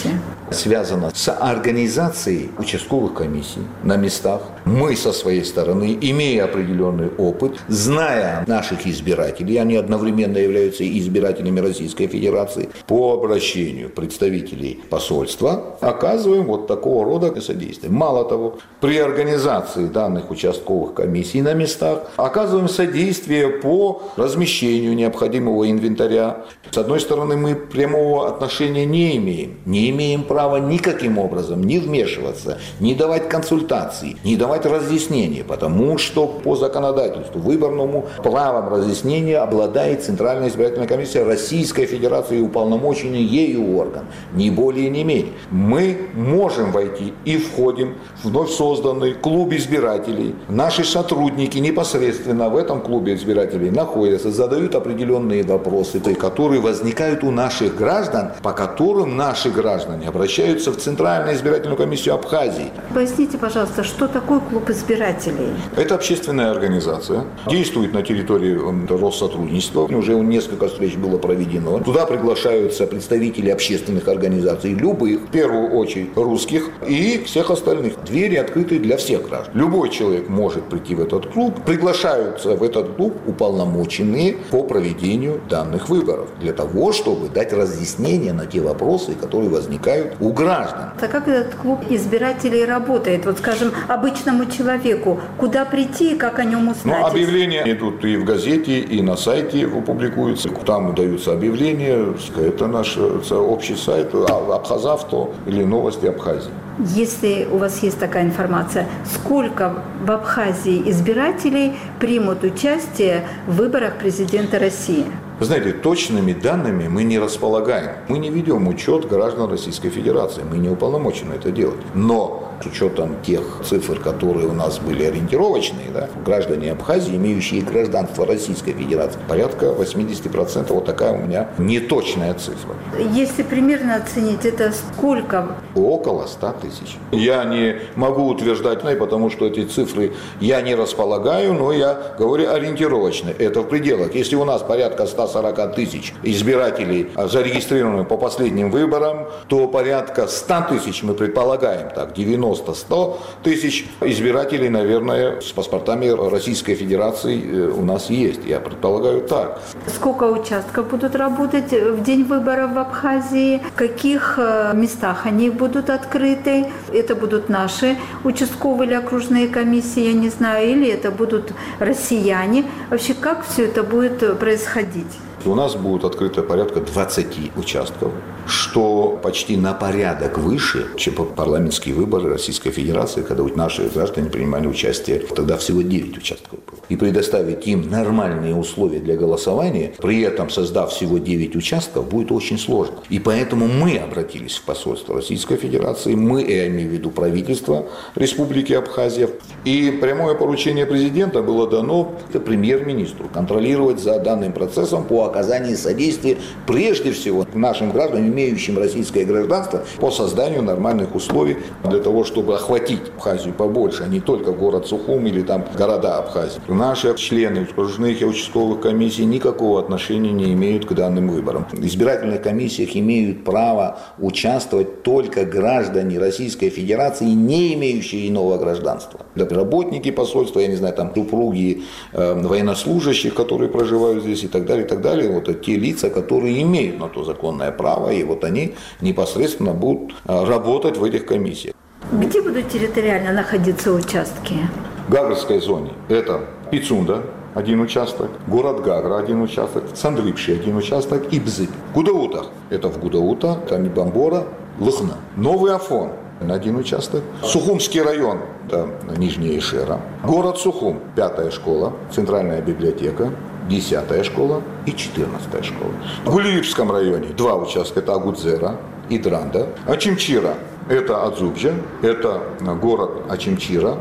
связано с организацией участковых комиссий на местах. Мы со своей стороны, имея определенный опыт, зная наших избирателей, они одновременно являются избирателями Российской Федерации, по обращению представителей посольства оказываем вот такого рода содействие. Мало того, при организации данных участковых комиссий на местах оказываем содействие по размещению необходимого инвентаря. С одной стороны, мы прямого отношения не имеем. Не имеем права никаким образом не вмешиваться, не давать консультаций, не давать разъяснений, потому что по законодательству выборному правом разъяснения обладает Центральная избирательная комиссия Российской Федерации и уполномоченный ею орган, ни более, ни менее. Мы можем войти и входим в вновь созданный клуб избирателей. Наши сотрудники непосредственно в этом клубе избирателей находятся, задают определенные вопросы, которые возникают у наших граждан, по которым наши граждане обращаются в Центральную избирательную комиссию Абхазии. Поясните, пожалуйста, что такое клуб избирателей? Это общественная организация, действует на территории Россотрудничества, уже несколько встреч было проведено. Туда приглашаются представители общественных организаций, любых, в первую очередь русских и всех остальных. Двери открыты для всех граждан. Любой человек может прийти в этот клуб. Приглашаются в этот клуб уполномоченные по проведению данных выборов, для того, чтобы дать разъяснение на те вопросы, которые возникают у граждан. А как этот клуб избирателей работает? Вот, скажем, обычному человеку, куда прийти и как о нем узнать? Ну, объявления идут и в газете, и на сайте публикуются. Там даются объявления. Это наш общий сайт Абхазавто или Новости Абхазии. Если у вас есть такая информация, сколько в Абхазии избирателей примут участие в выборах президента России? Вы знаете, точными данными мы не располагаем. Мы не ведем учет граждан Российской Федерации. Мы не уполномочены это делать. Но с учетом тех цифр, которые у нас были ориентировочные, да, граждане Абхазии, имеющие гражданство Российской Федерации, порядка восемьдесят процентов. Вот такая у меня неточная цифра. Если примерно оценить, это сколько? Около ста тысяч. Я не могу утверждать, потому что эти цифры я не располагаю, но я говорю ориентировочно. Это в пределах. Если у нас порядка ста сорока тысяч избирателей зарегистрированы по последним выборам, то порядка ста тысяч, мы предполагаем так, девяносто-сто тысяч избирателей, наверное, с паспортами Российской Федерации у нас есть. Я предполагаю так. Сколько участков будут работать в день выборов в Абхазии? В каких местах они будут открыты? Это будут наши участковые или окружные комиссии, я не знаю, или это будут россияне? Вообще, как все это будет происходить? У нас будет открыто порядка двадцати участков, что почти на порядок выше, чем парламентские выборы Российской Федерации, когда наши граждане принимали участие. Тогда всего девять участков было. И предоставить им нормальные условия для голосования, при этом создав всего девять участков, будет очень сложно. И поэтому мы обратились в посольство Российской Федерации, мы, я имею в виду правительство Республики Абхазия, и прямое поручение президента было дано премьер-министру контролировать за данным процессом по оказании содействия прежде всего нашим гражданам, имеющим российское гражданство, по созданию нормальных условий для того, чтобы охватить Абхазию побольше, а не только город Сухум или там города Абхазии. Наши члены окружных и участковых комиссий никакого отношения не имеют к данным выборам. В избирательных комиссиях имеют право участвовать только граждане Российской Федерации, не имеющие иного гражданства. Работники посольства, я не знаю, там супруги э, военнослужащих, которые проживают здесь и так далее, и так далее. Вот это те лица, которые имеют на то законное право, и вот они непосредственно будут работать в этих комиссиях. Где будут территориально находиться участки? В Гагрской зоне это Пицунда, один участок, город Гагра, один участок, Сандрипши, один участок и Бзып. В Гудаутах, это в Гудаута, там и Бамбора, Лыхна. Новый Афон, один участок. Сухумский район, это Нижняя Ишера. Город Сухум, пятая школа, центральная библиотека, десятая школа и четырнадцатая школа. В Гулиевском районе два участка, это Агудзера и Дранда. Ачимчира, это Адзубжа, это город Ачимчира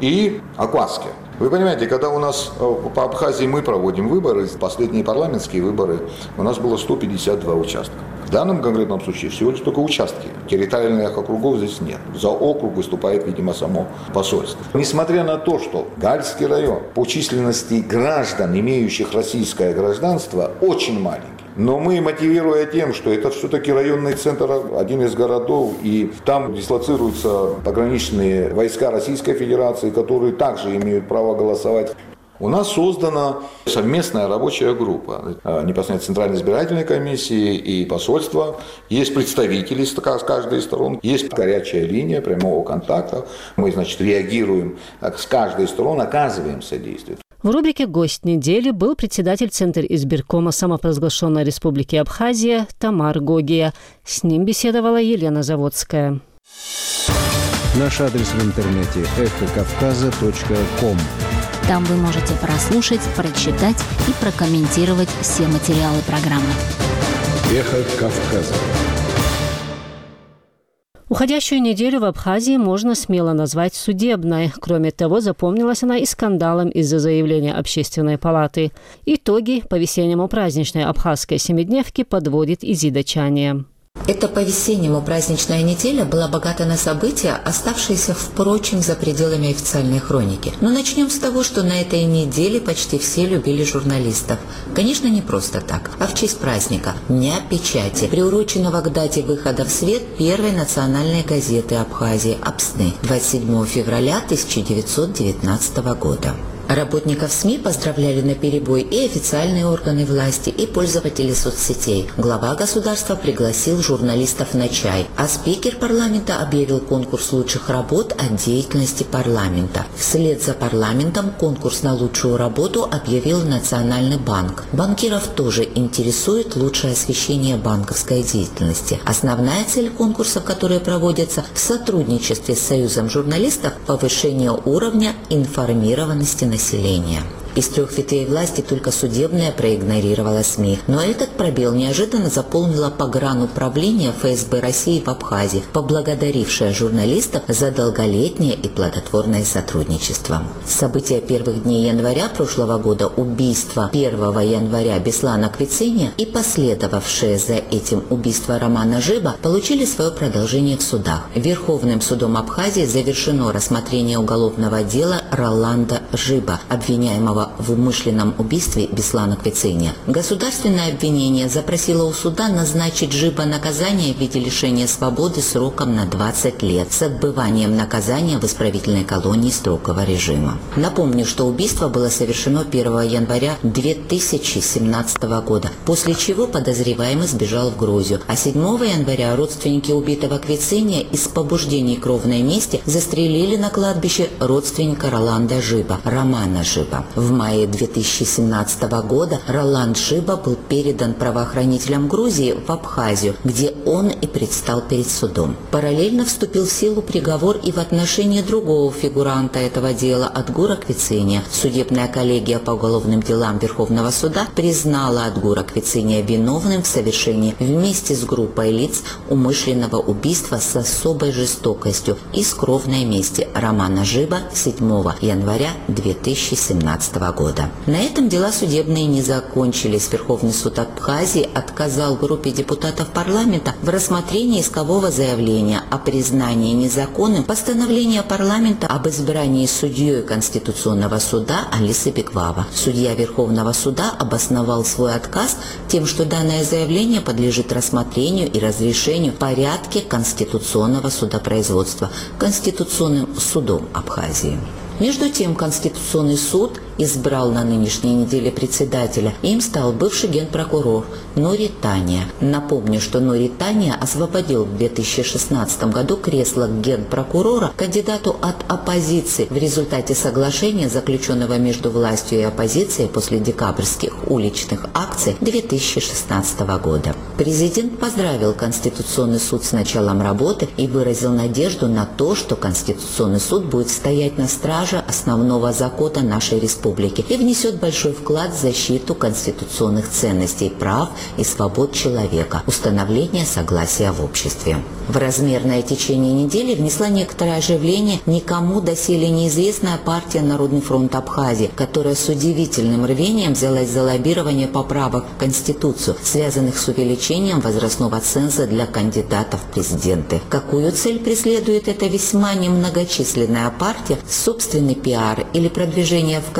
и Акваске. Вы понимаете, когда у нас по Абхазии мы проводим выборы, последние парламентские выборы, у нас было сто пятьдесят два участка. В данном конкретном случае всего лишь только участки. Территориальных округов здесь нет. За округ выступает, видимо, само посольство. Несмотря на то, что Гальский район по численности граждан, имеющих российское гражданство, очень маленький. Но мы, мотивируя тем, что это все-таки районный центр, один из городов, и там дислоцируются пограничные войска Российской Федерации, которые также имеют право голосовать. У нас создана совместная рабочая группа, непосредственно Центральной избирательной комиссии и посольства. Есть представители с каждой из сторон, есть горячая линия прямого контакта. Мы, значит, реагируем с каждой из сторон, оказываем содействие. В рубрике «Гость недели» был председатель Центра избиркома самопровозглашенной Республики Абхазия Тамар Гогия. С ним беседовала Елена Заводская. Наш адрес в интернете эхо кавказа точка ком. Там вы можете прослушать, прочитать и прокомментировать все материалы программы. Эхо Кавказа. Уходящую неделю в Абхазии можно смело назвать судебной. Кроме того, запомнилась она и скандалом из-за заявления Общественной палаты. Итоги по-весеннему праздничной абхазской семидневки подводит Изида Чания. Эта по-весеннему праздничная неделя была богата на события, оставшиеся, впрочем, за пределами официальной хроники. Но начнем с того, что на этой неделе почти все любили журналистов. Конечно, не просто так, а в честь праздника – Дня печати, приуроченного к дате выхода в свет первой национальной газеты Абхазии «Апсны» двадцать седьмого февраля тысяча девятьсот девятнадцатого года. Работников СМИ поздравляли наперебой и официальные органы власти, и пользователи соцсетей. Глава государства пригласил журналистов на чай, а спикер парламента объявил конкурс лучших работ о деятельности парламента. Вслед за парламентом конкурс на лучшую работу объявил Национальный банк. Банкиров тоже интересует лучшее освещение банковской деятельности. Основная цель конкурсов, которые проводятся в сотрудничестве с Союзом журналистов – повышение уровня информированности населения. Населения. Из трех ветвей власти только судебная проигнорировала СМИ. Но этот пробел неожиданно заполнила погрануправление ФСБ России в Абхазии, поблагодарившая журналистов за долголетнее и плодотворное сотрудничество. События первых дней января прошлого года, убийство первого января Беслана Квициния и последовавшее за этим убийство Романа Жиба получили свое продолжение в судах. Верховным судом Абхазии завершено рассмотрение уголовного дела Роланда Жиба, обвиняемого в умышленном убийстве Беслана Квициния. Государственное обвинение запросило у суда назначить Жиба наказание в виде лишения свободы сроком на двадцать лет с отбыванием наказания в исправительной колонии строгого режима. Напомню, что убийство было совершено первого января две тысячи семнадцатого года, после чего подозреваемый сбежал в Грузию, а седьмого января родственники убитого Квициния из побуждений кровной мести застрелили на кладбище родственника Роланда Жиба, Романа Жиба. В мае две тысячи семнадцатого года Роланд Жиба был передан правоохранителям Грузии в Абхазию, где он и предстал перед судом. Параллельно вступил в силу приговор и в отношении другого фигуранта этого дела, Адгура Квициния. Судебная коллегия по уголовным делам Верховного суда признала Адгура Квициния виновным в совершении вместе с группой лиц умышленного убийства с особой жестокостью из кровной мести Романа Жиба седьмого января две тысячи семнадцатого года. На этом дела судебные не закончились. Верховный суд Абхазии отказал группе депутатов парламента в рассмотрении искового заявления о признании незаконным постановления парламента об избрании судьей Конституционного суда Алисы Беквава. Судья Верховного суда обосновал свой отказ тем, что данное заявление подлежит рассмотрению и разрешению в порядке конституционного судопроизводства Конституционным судом Абхазии. Между тем, Конституционный суд избрал на нынешней неделе председателя. Им стал бывший генпрокурор Нури Тания. Напомню, что Нури Тания освободил в две тысячи шестнадцатом году кресло генпрокурора кандидату от оппозиции в результате соглашения, заключенного между властью и оппозицией после декабрьских уличных акций две тысячи шестнадцатого года. Президент поздравил Конституционный суд с началом работы и выразил надежду на то, что Конституционный суд будет стоять на страже основного закона нашей республики и внесет большой вклад в защиту конституционных ценностей, прав и свобод человека, установление согласия в обществе. В размерное течение недели внесла некоторое оживление никому доселе неизвестная партия «Народный фронт Абхазии», которая с удивительным рвением взялась за лоббирование поправок в Конституцию, связанных с увеличением возрастного ценза для кандидатов в президенты. Какую цель преследует эта весьма немногочисленная партия? Собственный пиар или продвижение в кандидаты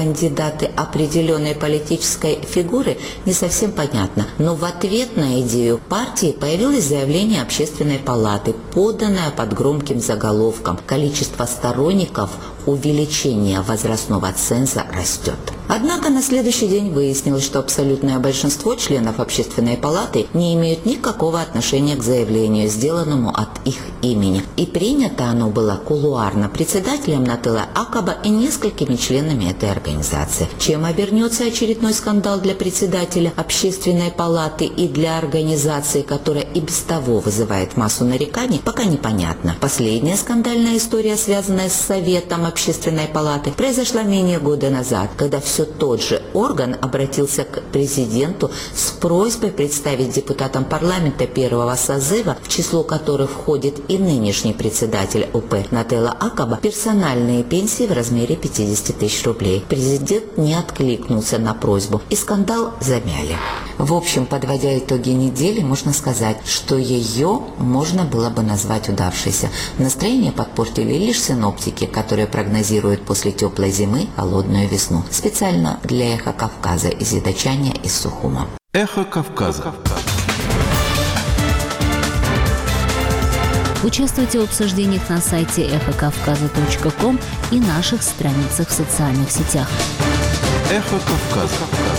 кандидаты определенной политической фигуры, не совсем понятно. Но в ответ на идею партии появилось заявление Общественной палаты, поданное под громким заголовком «Количество сторонников увеличения возрастного ценза растет». Однако на следующий день выяснилось, что абсолютное большинство членов Общественной палаты не имеют никакого отношения к заявлению, сделанному от их имени. И принято оно было кулуарно председателем Нателла Акаба и несколькими членами этой организации. Чем обернется очередной скандал для председателя Общественной палаты и для организации, которая и без того вызывает массу нареканий, пока непонятно. Последняя скандальная история, связанная с Советом Общественной палаты, произошла менее года назад, когда все тот же орган обратился к президенту с просьбой представить депутатам парламента первого созыва, в число которых входит и нынешний председатель ОП Нателла Акаба, персональные пенсии в размере пятьдесят тысяч рублей. Президент не откликнулся на просьбу, и скандал замяли. В общем, подводя итоги недели, можно сказать, что ее можно было бы назвать удавшейся. Настроение подпортили лишь синоптики, которые прогнозируют после теплой зимы холодную весну. Специально для «Эхо Кавказа» из Ядачания из Сухума. «Эхо Кавказа». Участвуйте в обсуждениях на сайте эхо кавказа точка ком и наших страницах в социальных сетях. «Эхо Кавказа».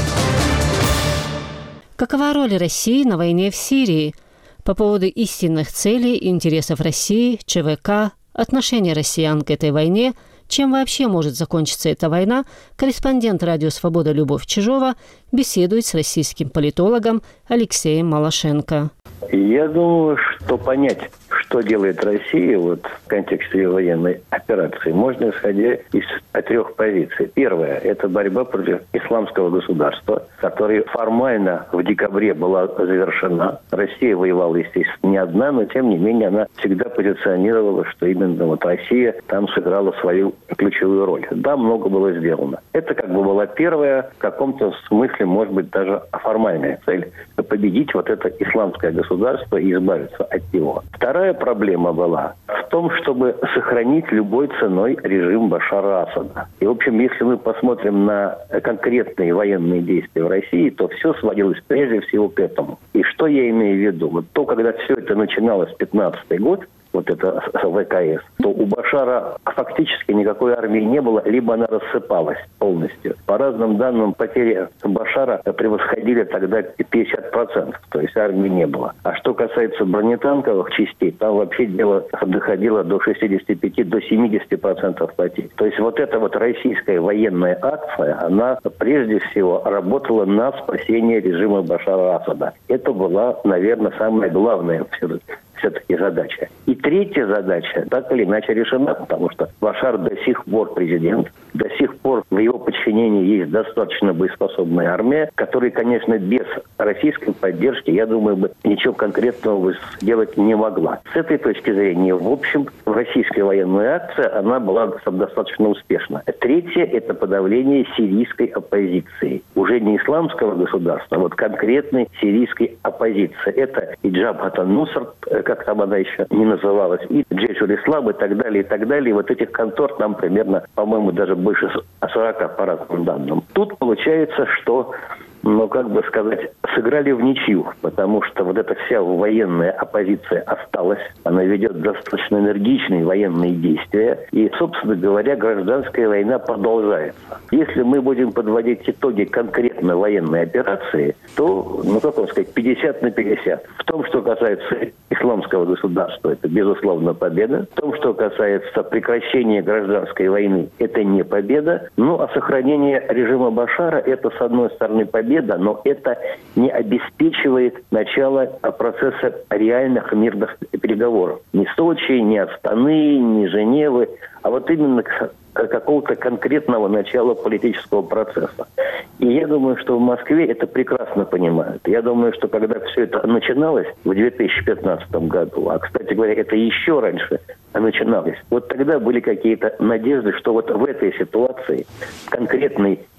Какова роль России на войне в Сирии? По поводу истинных целей и интересов России, ЧВК, отношения россиян к этой войне, чем вообще может закончиться эта война, корреспондент «Радио Свобода» Любовь Чижова беседует с российским политологом Алексеем Малашенко. Я думаю, что понять, что делает Россия вот, в контексте военной операции, можно исходя из трех позиций. Первая – это борьба против исламского государства, которая формально в декабре была завершена. Россия воевала, естественно, не одна, но тем не менее она всегда позиционировала, что именно вот Россия там сыграла свою ключевую роль. Да, много было сделано. Это как бы была первая, в каком-то смысле, может быть, даже формальная цель – победить вот это исламское государство и избавиться от него. Вторая проблема была в том, чтобы сохранить любой ценой режим Башара Асада. И, в общем, если мы посмотрим на конкретные военные действия в России, то все сводилось прежде всего к этому. И что я имею в виду? Вот то, когда все это начиналось в пятнадцатый год, вот это ВКС, то у Башара фактически никакой армии не было, либо она рассыпалась полностью. По разным данным, потери Башара превосходили тогда пятьдесят процентов, то есть армии не было. А что касается бронетанковых частей, там вообще дело доходило до шестидесяти пяти - до семидесяти процентов потерь. То есть вот эта вот российская военная акция, она прежде всего работала на спасение режима Башара Асада. Это была, наверное, самая главная все-таки задача. И третья задача так или иначе решена, потому что Башар до сих пор президент, до сих пор в его подчинении есть достаточно боеспособная армия, которая, конечно, без российской поддержки, я думаю, бы ничего конкретного бы сделать не могла. С этой точки зрения, в общем, российская военная акция, она была достаточно успешна. Третье – это подавление сирийской оппозиции. Уже не исламского государства, а вот конкретной сирийской оппозиции. Это и Джабхат ан-Нуср, как там она еще не называлась, и Джейш-уль-Ислам и так далее, и так далее. Вот этих контор там примерно, по-моему, даже больше сорока по разным данным. Тут получается, что, ну, как бы сказать, сыграли в ничью, потому что вот эта вся военная оппозиция осталась, она ведет достаточно энергичные военные действия, и, собственно говоря, гражданская война продолжается. Если мы будем подводить итоги конкретно военной операции, то, ну, как вам сказать, пятьдесят на пятьдесят. В том, что касается исламского государства, это, безусловно, победа. В том, что касается прекращения гражданской войны, это не победа. Ну, а сохранение режима Башара, это, с одной стороны, победа, но это не обеспечивает начало процесса реальных мирных переговоров. Ни Сочи, ни Астаны, ни Женевы, а вот именно какого-то конкретного начала политического процесса. И я думаю, что в Москве это прекрасно понимают. Я думаю, что когда все это начиналось в две тысячи пятнадцатом году, а, кстати говоря, это еще раньше начиналось, вот тогда были какие-то надежды, что вот в этой ситуации, в конкретной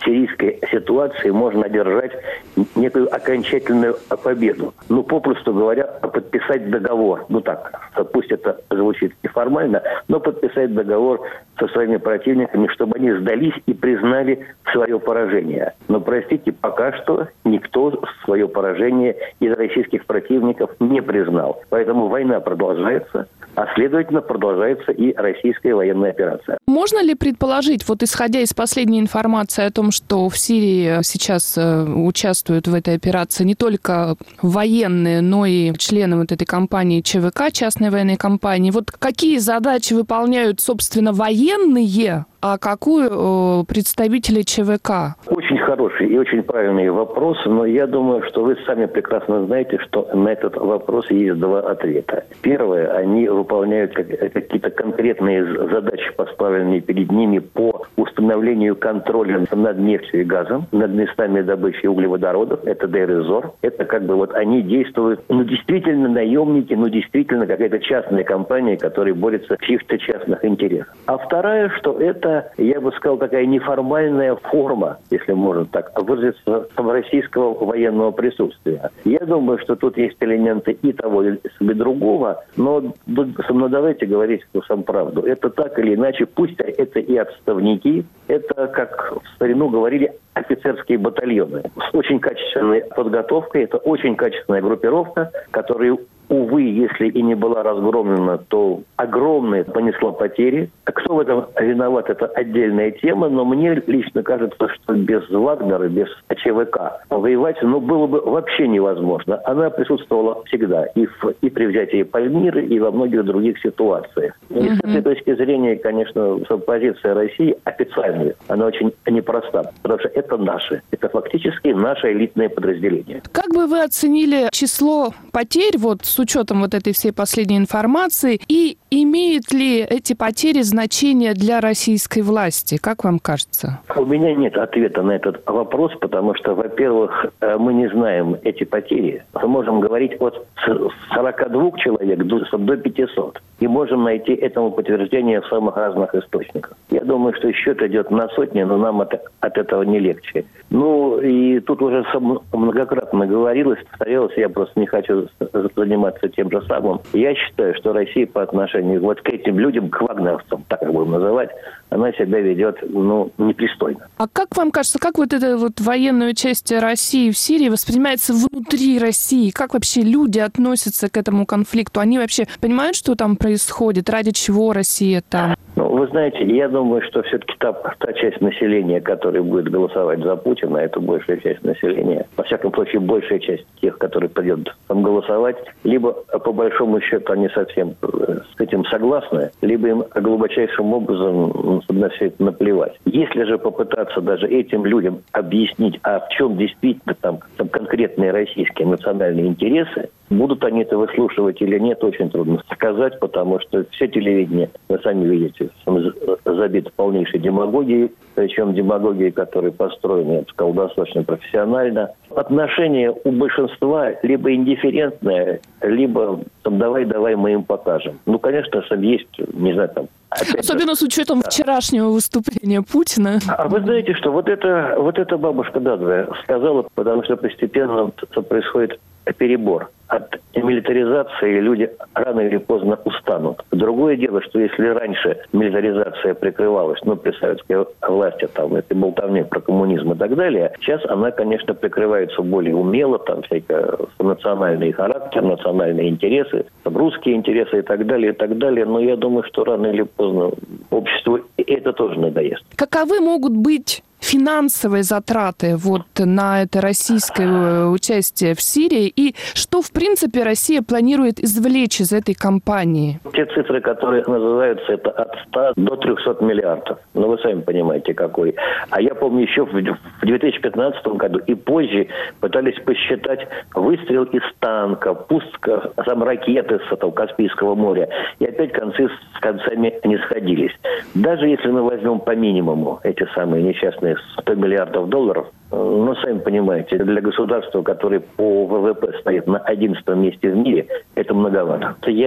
сирийской ситуации можно одержать некую окончательную победу. Ну, попросту говоря, подписать договор. Ну так, пусть это звучит неформально, но подписать договор со своими противниками, чтобы они сдались и признали свое поражение. Но, простите, пока что никто свое поражение из российских противников не признал. Поэтому война продолжается, а следовательно продолжается и российская военная операция. Можно ли предположить, вот исходя из последней информации о том, что в Сирии сейчас э, участвуют в этой операции не только военные, но и члены вот этой компании ЧВК, частной военной компании, вот какие задачи выполняют, собственно, военные, а какую э, представители ЧВК? Очень хороший и очень правильный вопрос, но я думаю, что вы сами прекрасно знаете, что на этот вопрос есть два ответа. Первое, они выполняют какие-то конкретные задачи, поставленные перед ними по установлению контроля над нефтью и газом, над местами добычи углеводородов, это Дейр-эз-Зор. Это как бы вот они действуют, ну действительно наемники, ну действительно какая-то частная компания, которая борется в чьих-то частных интересах. А второе, что это, я бы сказал, такая неформальная форма, если можно так выразиться, российского военного присутствия. Я думаю, что тут есть элементы и того, и другого, но, но давайте говорить сам правду. Это так или иначе, пусть это и отставники, это, как в старину говорили, офицерские батальоны с очень качественной подготовкой, это очень качественная группировка, которая, увы, если и не была разгромлена, то огромные понесла потери. Кто в этом виноват, это отдельная тема, но мне лично кажется, что без Вагнера, без ЧВК воевать, ну, было бы вообще невозможно. Она присутствовала всегда и, в, и при взятии Пальмиры, и во многих других ситуациях. И с этой точки зрения, конечно, позиция России официальная, она очень непроста, потому что это наши, это фактически наше элитное подразделение. Как бы вы оценили число потерь вот с учетом вот этой всей последней информации, и имеют ли эти потери значение для российской власти? Как вам кажется? У меня нет ответа на этот вопрос, потому что, во-первых, мы не знаем эти потери. Мы можем говорить от сорока двух человек до пятисот. И можем найти этому подтверждение в самых разных источниках. Я думаю, что счет идет на сотни, но нам от, от этого не легче. Ну, и тут уже многократно говорилось, повторялось, я просто не хочу заниматься тем же самым. Я считаю, что Россия по отношению вот к этим людям, к вагнеровцам, так как будем называть, она себя ведет, ну, непристойно. А как вам кажется, как вот это вот военное участие России в Сирии воспринимается внутри России? Как вообще люди относятся к этому конфликту? Они вообще понимают, что там происходит? Ради чего Россия там? Ну, вы знаете, я думаю, что все-таки та, та часть населения, которая будет голосовать за Путина, это большая часть населения. Во всяком случае, большая часть тех, которые придет там голосовать, либо, по большому счету, они совсем с этим согласны, либо им глубочайшим образом на все это наплевать. Если же попытаться даже этим людям объяснить, а в чем действительно там, там конкретные российские национальные интересы, будут они это выслушивать или нет, очень трудно сказать, потому что все телевидение, вы сами видите, забито полнейшей демагогией, причем демагогией, которая построена, я бы сказал, достаточно профессионально. Отношение у большинства либо индифферентное, либо там, давай-давай мы им покажем. Ну, конечно, есть, не знаю, там... Особенно с учетом да. вчерашнего выступления Путина. А вы знаете, что вот это, вот эта бабушка Дадве сказала, потому что постепенно происходит перебор. От милитаризации люди рано или поздно устанут. Другое дело, что если раньше милитаризация прикрывалась, ну, при советской власти, там, этой болтовне про коммунизм и так далее, сейчас она, конечно, прикрывается более умело, там, всякие национальный характер, национальные интересы, там, русские интересы и так далее, и так далее. Но я думаю, что рано или поздно обществу это тоже надоест. Каковы могут быть финансовые затраты вот на это российское участие в Сирии, и что, в принципе, Россия планирует извлечь из этой кампании? Те цифры, которые называются, это от ста до трехсот миллиардов. Ну, вы сами понимаете, какой. А я помню, еще в две тысячи пятнадцатом году и позже пытались посчитать выстрел из танка, пустка сам ракеты с этого Каспийского моря. И опять концы с концами не сходились. Даже если мы возьмем по минимуму эти самые несчастные сто миллиардов долларов, ну, сами понимаете, для государства, которое по ВВП стоит на одиннадцатом месте в мире, это многовато. Я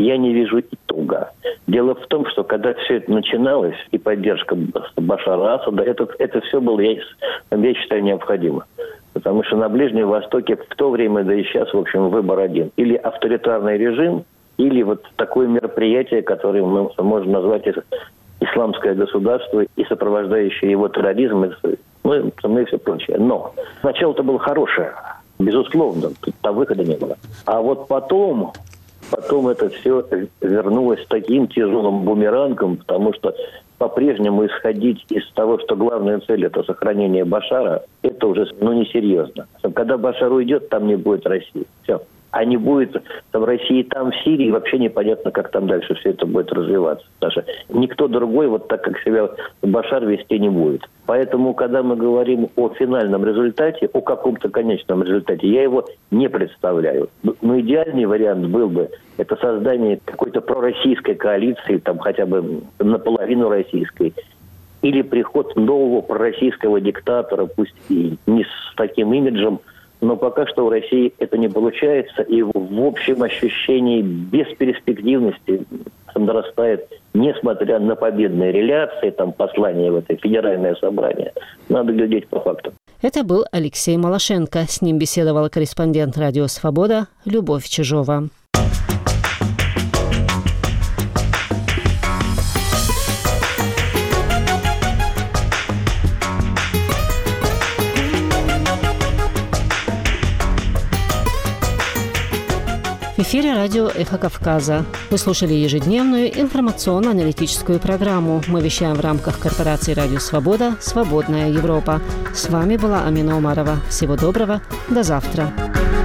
я не вижу итога. Дело в том, что когда все это начиналось, и поддержка Башара Асада, это, это все было, я, я считаю, необходимо. Потому что на Ближнем Востоке в то время, да и сейчас, в общем, выбор один. Или авторитарный режим, или вот такое мероприятие, которое мы можем назвать исламское государство и сопровождающее его терроризм, ну, и все прочее. Но начало-то было хорошее, безусловно, тут там выхода не было. А вот потом, потом это все вернулось таким тяжелым бумерангом, потому что по-прежнему исходить из того, что главная цель – это сохранение Башара, это уже ну, несерьезно. Когда Башар уйдет, там не будет России. Все. А не будет там России там, в Сирии, вообще непонятно, как там дальше все это будет развиваться. Потому что никто другой вот так, как себя Башар вести не будет. Поэтому, когда мы говорим о финальном результате, о каком-то конечном результате, я его не представляю. Но идеальный вариант был бы это создание какой-то пророссийской коалиции, там хотя бы наполовину российской, или приход нового пророссийского диктатора, пусть и не с таким имиджем, но пока что в России это не получается, и в общем ощущении бесперспективности нарастает, несмотря на победные реляции, там послания в это федеральное собрание. Надо глядеть по факту. Это был Алексей Малашенко. С ним беседовала корреспондент «Радио Свобода» Любовь Чижова. В эфире радио «Эхо Кавказа». Вы слушали ежедневную информационно-аналитическую программу. Мы вещаем в рамках корпорации «Радио Свобода. Свободная Европа». С вами была Амина Умарова. Всего доброго. До завтра.